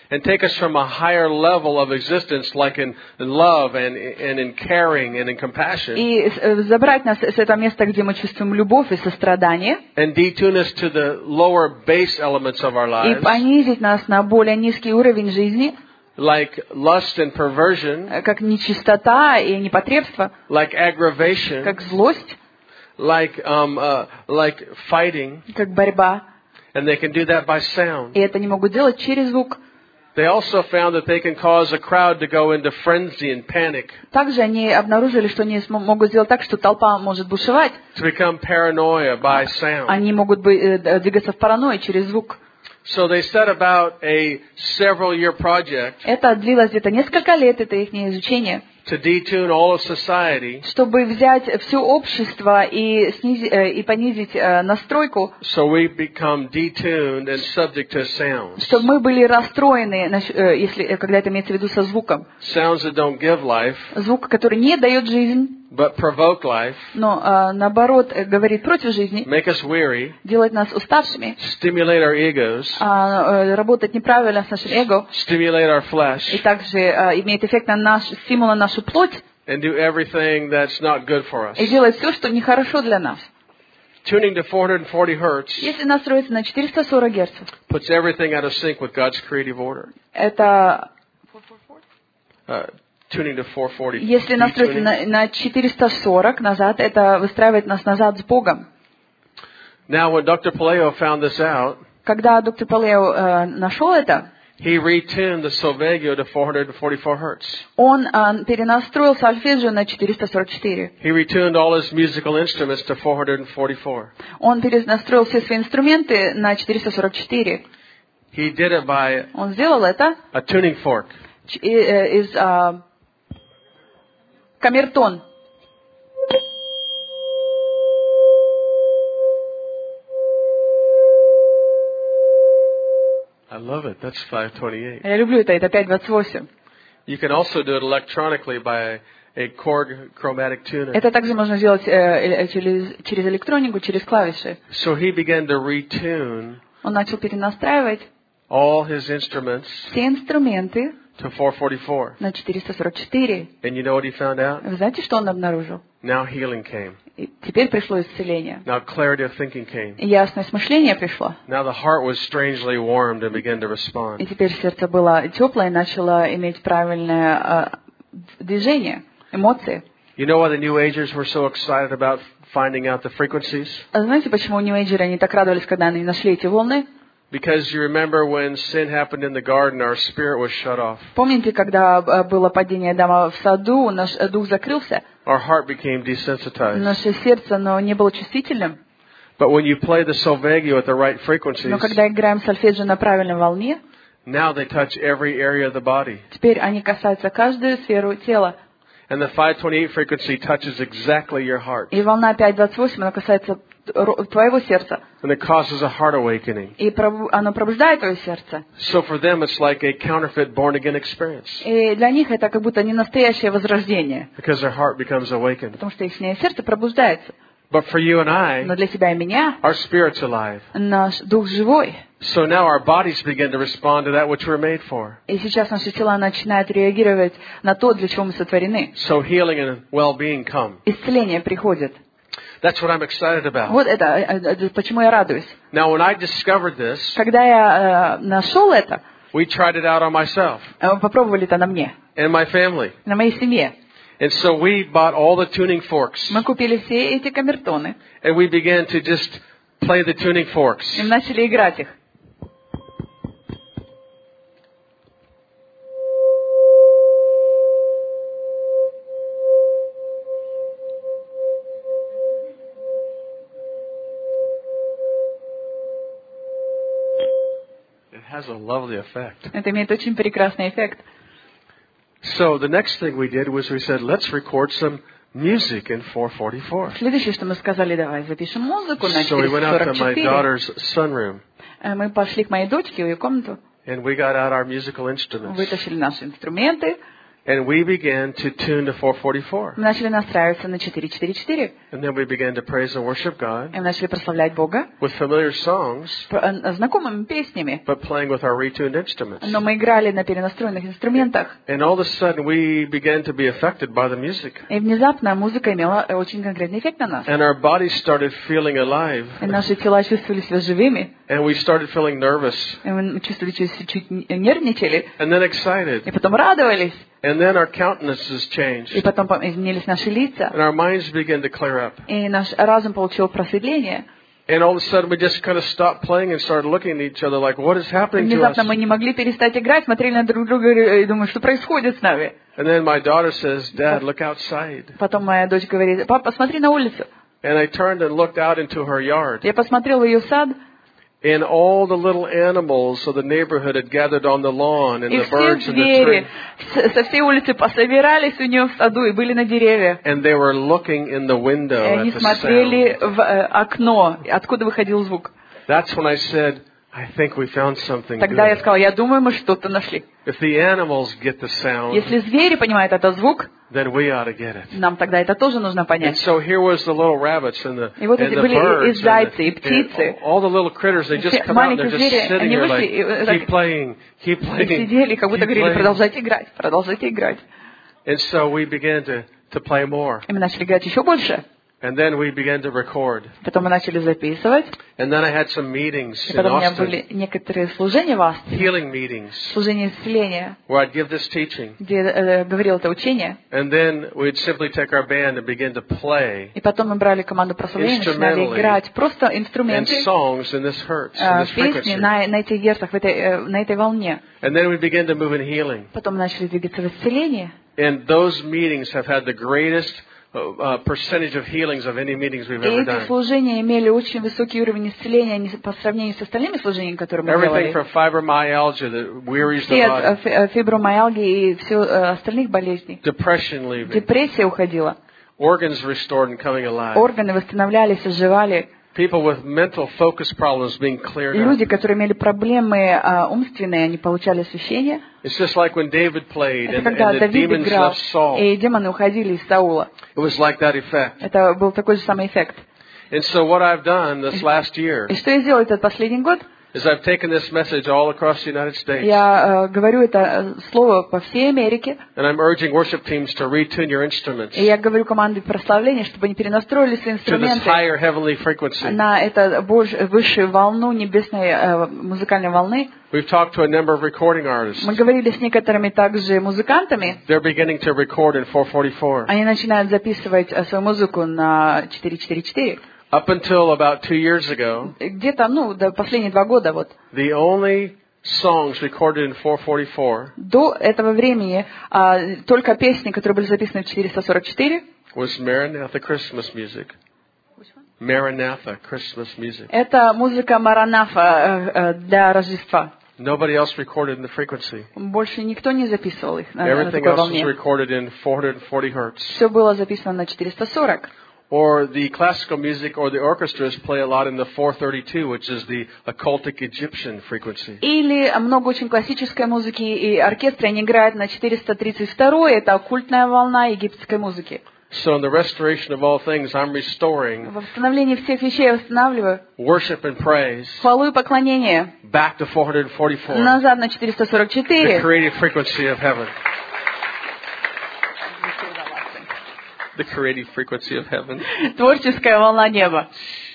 and take us from a higher level of existence, like in love and in caring and in compassion, И забрать нас с этого места, где мы чувствуем любовь и сострадание, and detune us to the lower base elements of our и lives, понизить нас на более низкий уровень жизни, like lust and perversion, как нечистота и непотребство, like aggravation, как злость, like fighting, как борьба. and they can do that by sound. И это они могут делать через звук. They also found that they can cause a crowd to go into frenzy and panic, Также они обнаружили, что они могут сделать так, что толпа может бушевать. to become paranoia by sound. Они могут двигаться в паранойи через звук. So they set about a several-year project Это длилось где-то несколько лет, это их изучение, to detune all of society, чтобы взять все общество и понизить настройку, so we become detuned and subject to sounds. чтобы мы были расстроены, когда это имеется в виду со звуком. Sounds that don't give life, Звук, который не дает жизнь, but provoke life, но наоборот говорит против жизни, make us weary, делает нас уставшими, stimulate our egos, работает неправильно с нашим эго, stimulate our и flesh, также имеет эффект на стимул на нашу плоть, and do everything that's not good for us. и делает все, что нехорошо для нас. Tuning to 440 hertz Если настроиться на 440 Гц, puts everything out of sync with God's creative order. это... Tuning to 440. Если настроиться на 440 назад, это выстраивает нас назад с Богом. Now, when Dr. Paleo found this out, Когда доктор Палео нашел это, he retuned the Solfeggio to 444 hertz. он перенастроил сольфеджио на 444. He retuned all his musical instruments to 444. Он перенастроил все свои инструменты на 444. He did it by Он сделал это a tuning fork. из камертон. I love it. That's 528. Я люблю это 528. You can also do it electronically by a Korg chromatic tuner. Это также можно сделать через электронику, через клавиши. So he began to retune Он начал перенастраивать all his instruments все инструменты to 444. на 444. And you know what he found out? Вы знаете, что он обнаружил? Now healing came. И теперь пришло исцеление. Now clarity of thinking came. И ясность мышления пришло. Now the heart was strangely warmed and began to respond. И теперь сердце было теплое и начало иметь правильное движение, эмоции. You know why the New Agers were so excited about finding out the frequencies? А знаете, почему нью-эйджеры они так радовались, когда они нашли эти волны? Because you remember when sin happened in the garden, our spirit was shut off. Помните, когда было падение Адама в саду, наш дух закрылся, Our heart became desensitized. наше сердце, но не было чувствительным. But when you play the Solfeggio at the right Но frequencies, когда играем сольфеджио на правильной волне, now they touch every area of the body. теперь они касаются каждую сферу тела. And the 528 frequency touches exactly your heart. И волна 528, она касается твоего сердца. And it causes a heart awakening. И оно пробуждает твое сердце. So for them, it's like a counterfeit born-again experience. И для них это как будто не настоящее возрождение, Because their heart becomes awakened. потому что их сердце пробуждается. But for you and I, Но для тебя и меня our spirit's alive. наш дух живой. So now our bodies begin to respond to that which we're made for. И сейчас наши тела начинают реагировать на то, для чего мы сотворены. So healing and well-being come. Исцеление приходит. That's what I'm excited about. Вот это, почему я радуюсь. Now, when I discovered this, Когда я нашел это, we tried it out on myself попробовали это на мне, and my family. на моей семье. And so we bought all the tuning forks. Мы купили все эти камертоны And we began to just play the tuning forks. и начали играть их. It has a lovely effect. Это имеет очень прекрасный эффект. So the next thing we did was we said, let's record some music in 444. Следующее, что мы сказали, давай запишем музыку на So we went out to my 444. daughter's sunroom Мы пошли к моей дочке в ее комнату, and we got out our musical instruments. вытащили наши инструменты, And we began to tune to 444. Мы начали настраиваться на 4-4-4. And then we began to praise and worship God И мы начали прославлять Бога with familiar songs, знакомыми песнями. but playing with our retuned instruments. Но мы играли на перенастроенных инструментах. And all of a sudden we began to be affected by the music. И внезапно музыка имела очень конкретный эффект на нас. And our bodies started feeling alive. И наши тела чувствовали себя живыми. And we started feeling nervous. И мы чувствовали, чуть нервничали. And then excited. И потом радовались. And then our countenances changed. И потом изменились наши лица. And our minds began to clear up. И наш разум получил просветление. And all of a sudden we just kind of stopped playing and started looking at each other like, what is happening to us? Внезапно мы не могли перестать играть, смотрели на друг друга и думали, что происходит с нами. And then my daughter says, Dad, look outside. Потом моя дочь говорит: папа, посмотри на улицу. And I turned and looked out into her yard. Я посмотрел в ее сад. And all the little animals of the neighborhood had gathered on the lawn, and И the все birds in the звери tree. со всей улицы пособирались у нее в саду и были на деревьях. And they were looking in the И window они at the смотрели sound. в окно, откуда выходил звук. That's when I said, I think we found something Тогда я good. сказала: я думаю, мы что-то нашли. If the animals get the sound, Если звери понимают этот звук, then we ought to get it. нам тогда это тоже нужно And понять. so here was the little rabbits and the, И вот and эти the были birds и зайцы, и and птицы. all the little critters. They just Все come out and they're маленькие just звери, sitting они there вышли like, и keep playing, keep И playing, сидели, как будто keep говорили: playing. продолжайте играть, продолжайте играть. And so we began to play more. И мы начали играть еще больше. And then we began to record. Потом мы начали записывать. And then I had some meetings И in потом у меня Austin, были некоторые служения в Астре, healing meetings, служение исцеления, where I'd give this teaching. где говорил это учение. And then we'd simply take our band and begin to play И потом мы брали команду прославления, начинали Instrumentally. играть просто and инструменты, songs in this hertz, in this песни frequency. на этих герцах, на этой волне. And then we began to move in healing. Потом начали двигаться в исцелении. And those meetings have had the greatest percentage of healings of any meetings we've И ever эти done. служения имели очень высокий уровень исцеления по сравнению с остальными служениями, которые мы Everything делали. from fibromyalgia that wearies the Все body, от фибромиалгии и все остальных болезней. depression leaving, Депрессия уходила. organs restored and coming alive, Органы восстанавливались, оживали. people with mental focus problems being cleared Люди, up. которые имели проблемы умственные, они получали освещение. It's just like when David played Это and когда the Давид demons играл, left Saul. и демоны уходили из Саула. It was like that effect. Это был такой же самый эффект. And so what I've done this last year И что я сделал этот последний год? is I've taken this message all across the United States. Я говорю это слово по всей Америке. And I'm urging worship teams to retune your instruments И я говорю команде прославления, чтобы они перенастроили свои to this инструменты higher heavenly frequency. на эту высшую волну небесной музыкальной волны. We've talked to a number of recording artists. Мы говорили с некоторыми также музыкантами. They're beginning to record in 444. Они начинают записывать свою музыку на 4/4/4. Up until about 2 years ago, Где-то, до последние 2 года вот. the only songs recorded in 444 До этого времени только песни, которые были записаны в 444, was Maranatha Christmas music. Maranatha Christmas music. это музыка Маранафа для Рождества. Nobody else recorded in the frequency. Больше никто не записывал их на Everything такой else was волне. recorded in 440 hertz. Все было записано на 440. Or the classical music or the orchestras play a lot in the 432, which is the occultic Egyptian frequency. Или много очень классической музыки, и оркестры они играют на 432, это оккультная волна египетской музыки. So in the restoration of all things, I'm restoring В восстановлении всех вещей я восстанавливаю worship and praise хвалу и поклонение back to 444, назад на the 444. creative frequency of heaven. The creative frequency of heaven. Творческая волна неба.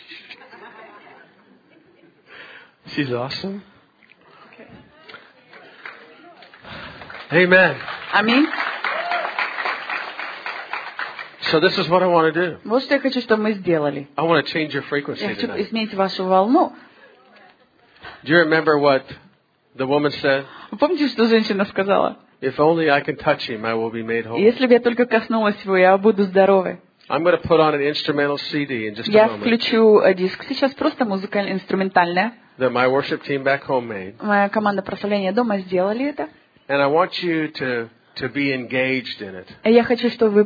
She's awesome. Amen. Аминь. So this is what I want to do. Вот что я хочу, чтобы мы сделали. I want to change your frequency Я хочу tonight. изменить вашу волну. Do you remember what the woman said? Вы помните, что женщина сказала? If only I can touch him, I will be made whole. Если бы я только коснулась его, я буду здоровой. I'm going to put on an instrumental CD in just a Я moment включу диск. Сейчас просто музыкальная, инструментальная. that my worship team back home made. Моя команда прославления дома сделали это. And I want you to be engaged in it. И я хочу, чтобы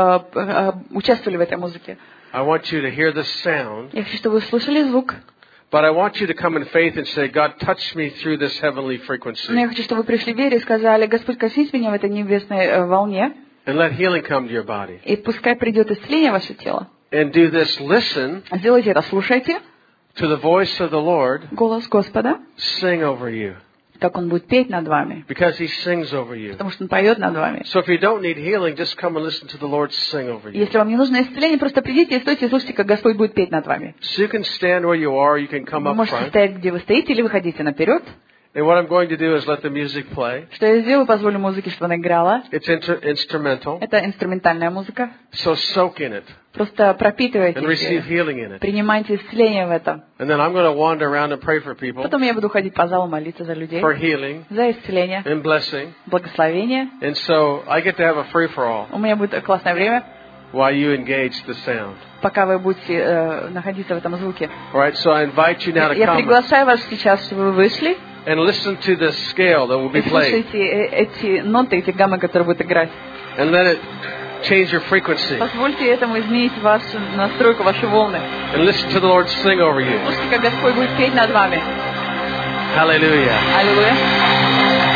вы участвовали в этой музыке. I want you to hear the sound, Я хочу, чтобы вы слушали звук, But I want you to come in faith and say, God, touch me through this heavenly Но frequency. я хочу, чтобы вы пришли в вере и сказали: Господь, коснись меня в этой небесной волне, And let healing come to your body. и пускай придет исцеление в ваше тело. And do this. Listen Сделайте это, слушайте to the voice of the Lord голос Господа, sing over you. как Он будет петь над вами, Because He sings over you. потому что Он поет над вами. So if you don't need healing, just come and listen to the Lord sing over you. Если вам не нужно исцеление, просто придите и стойте и слушайте, как Господь будет петь над вами. So you can stand where you are, you can come Вы up можете front. стоять, где вы стоите, или выходите наперед. And what I'm going to do is let the music play. Что я сделаю? Позволю музыке, чтобы она играла. It's instrumental. Это инструментальная музыка. So soak in it Просто and пропитывайтесь receive ею. healing in it. Принимайте исцеление в этом. And then I'm going to wander around and pray for people Потом я буду ходить по залу, молиться за людей, for healing за исцеление, and blessing. благословение. And so I get to have a free-for-all У меня будет классное время, while you engage the sound. пока вы будете находиться в этом звуке. All right, so I invite you now to Я come приглашаю вас сейчас, чтобы вы вышли and listen to the scale that will и be played. слушайте эти ноты, эти гаммы, которые будут играть. And let it change your frequency. Позвольте этому изменить вашу настройку, ваши волны. And listen to the Lord sing over you. Слушайте, как Господь будет петь над вами. Hallelujah. Аллилуйя.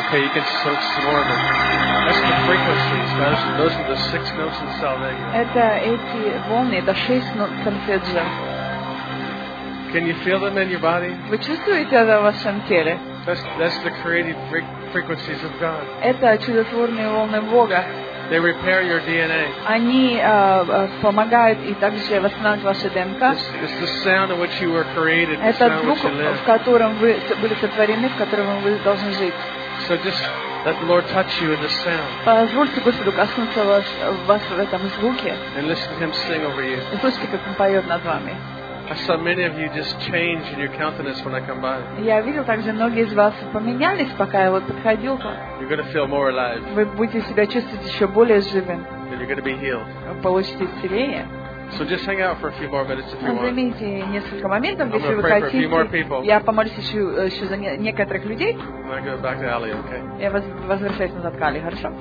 Okay, you can some more of them. That's the frequencies. Those are the 6 notes in salvia. Это эти волны, это 6 нот сольфеджио. Can you feel them in your body? Вы чувствуете это в вашем теле? That's the creative frequencies of God. Это чудотворные волны Бога. They repair your DNA. Они помогают и также восстанавливать вашу ДНК. It's the sound in which you were created. The Это sound in звук, which you live. в котором вы были сотворены, в котором вы должны жить. So just let the Lord touch you in this sound. Позвольте Господу коснуться вас в этом звуке. And listen to Him sing over you. И слушайте, как Он поет над вами. I saw many of you just change in your countenance when I come by. Я видел также, многие из вас поменялись, пока я вот подходил. You're going to feel more alive. Вы будете себя чувствовать еще более живым. And you're going to be healed. Получите исцеление. So just hang out for a few more minutes if you want. Займите несколько моментов, I'm если gonna вы pray for a few more хотите. people. Я помолюсь еще за некоторых людей. I'm going to go back to Ali, okay? Я возвращаюсь назад к Али, хорошо?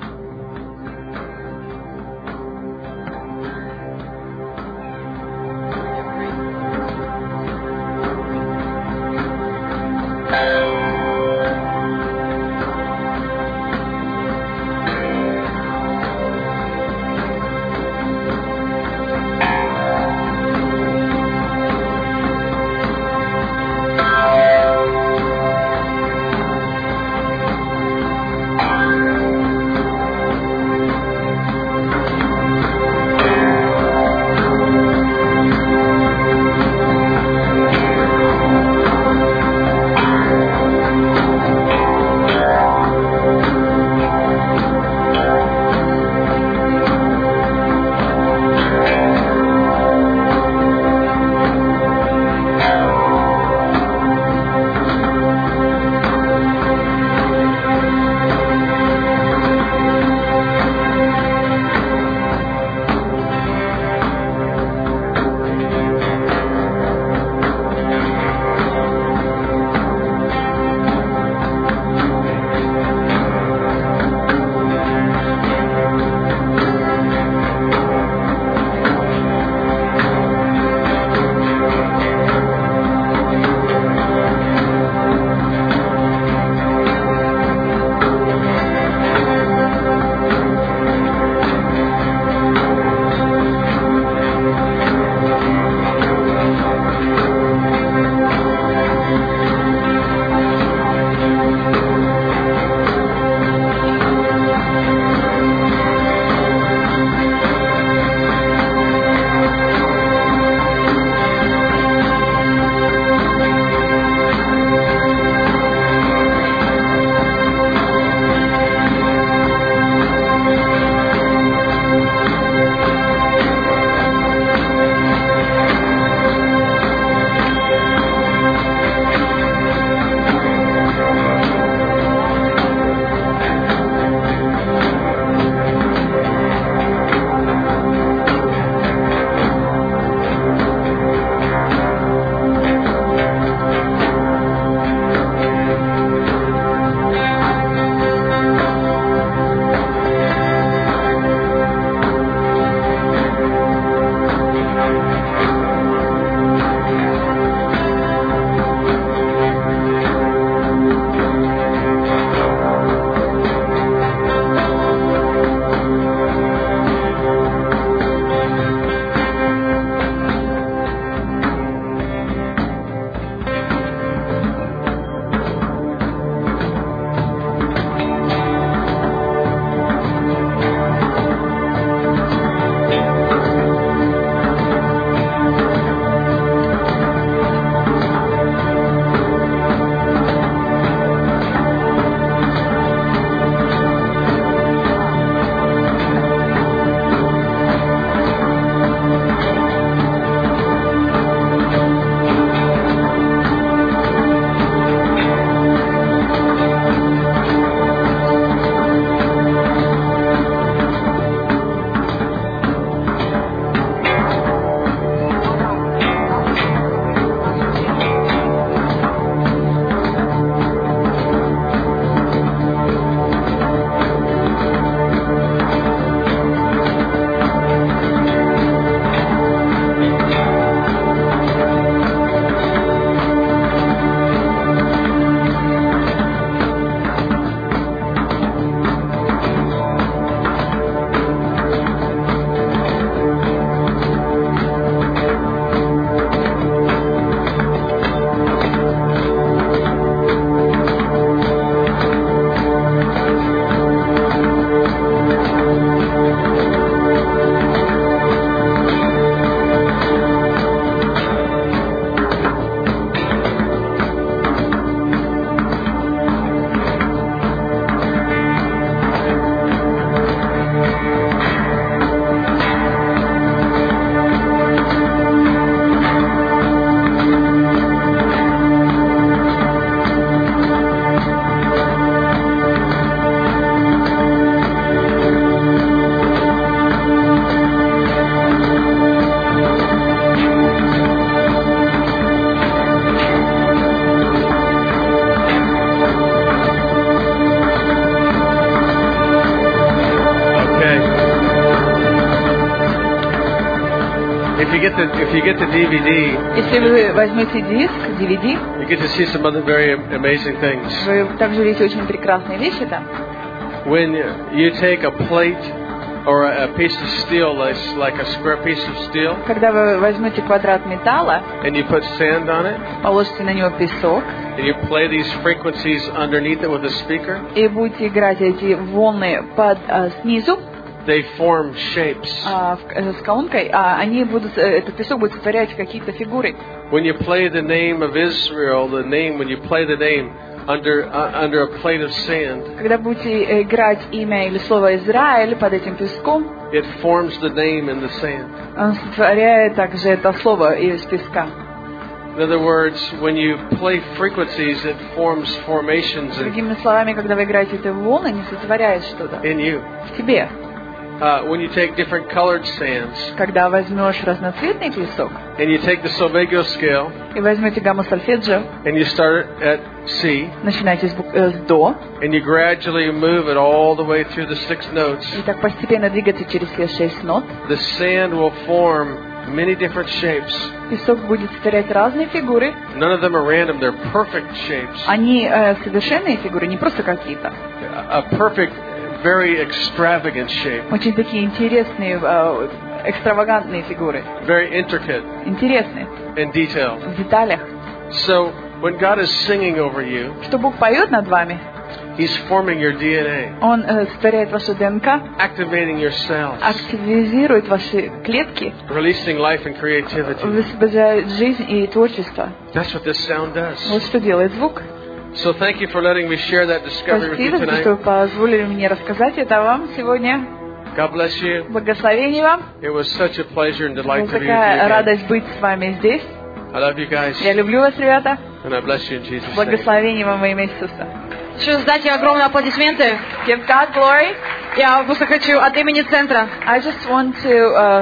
If you get the DVD, Если вы возьмете диск, DVD, you get to see some other very amazing things. вы также видите очень прекрасные вещи там. When you take a plate or a piece of steel, like a square piece of steel, Когда вы возьмете квадрат металла, and you put sand on it, положите на него песок, and you play these frequencies underneath it with a speaker, и будете играть эти волны снизу, they form shapes. с колонкой, они будут, этот песок будет сотворять какие-то фигуры. When you play the name of Israel, when you play the name under a plate of sand, Когда будете играть имя или слово Израиль под этим песком, it forms the name in the sand. он сотворяет также это слово из песка. In other words, when you play frequencies, it forms formations Другими словами, когда вы играете эти волны, они сотворяют что-то in you. в тебе. When you take different colored sands, Когда возьмешь разноцветный песок and you take the solfeggio scale, и возьмете гамма-сольфеджио, and you start at C, начинайте с до, and you gradually move it all the way through the 6 notes, и так постепенно двигаться через все 6 нот, the sand will form many different shapes. песок будет сотворять разные фигуры. None of them are random, they're perfect shapes. Они совершенные фигуры, не просто какие-то. A perfect, very extravagant shape, Очень такие интересные, экстравагантные фигуры. very intricate Интересные, and detailed. в деталях. So, when God is singing over you, Что Бог поет над вами, He's forming your DNA, Он сотворяет вашу ДНК, activating your cells, активизирует ваши клетки, releasing life and creativity. высвобождает жизнь и творчество. That's what this sound does. Вот что делает звук. So thank you for letting me share that discovery with you Спасибо, tonight. что позволили мне рассказать это вам сегодня. God bless you. Благословений вам. It was such a pleasure and delight Была to be with you такая again. радость быть с вами здесь. I love you guys, Я люблю вас, ребята. and I bless you in Jesus' name. Благословений вам во имя Иисуса. Хочу сдать ей огромные аплодисменты. Give God glory. Я просто хочу от имени центра, I just want to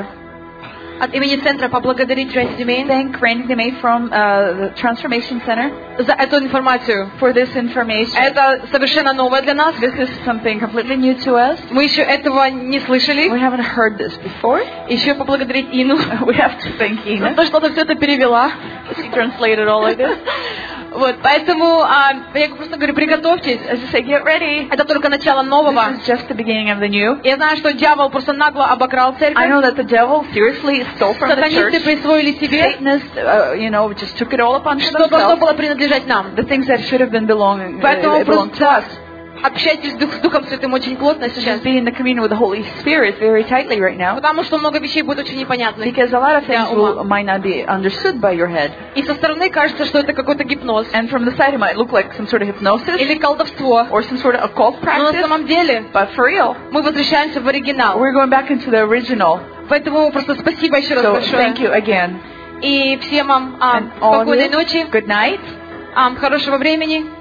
от имени центра поблагодарить Randy Demain thank Randy DeMay from the Transformation Center за эту информацию. for this information. Это совершенно новое для нас. This is something completely new to us. Мы еще этого не слышали. We haven't heard this before. Еще поблагодарить Ину We have to thank за Ina. то, что она все это перевела. She translated all of this. Вот, поэтому я просто говорю, приготовьтесь. I just say, get ready. Это только начало нового. This is just the beginning of the new. Я знаю, что дьявол просто нагло обокрал I церковь. know that the devil seriously stole from the Сатанисты church. присвоили себе, Satanists, just took it all upon что должно themselves. было принадлежать нам. The things that should have been belong Поэтому to us. Общайтесь с Духом Святым очень плотно сейчас. Just be in the communion with the Holy Spirit very tightly right now. Потому что много вещей будет очень непонятны. Because a lot of things Yeah, might not be understood by your head. И со стороны кажется, что это какой-то гипноз. And from the side it might look like some sort of hypnosis Или колдовство. or some sort of occult Но на practice. самом деле But for real, мы возвращаемся в оригинал. we're going back into the original. Поэтому просто спасибо еще раз So большое. thank you again. И всем вам And all of спокойной you, ночи, good night. хорошего времени.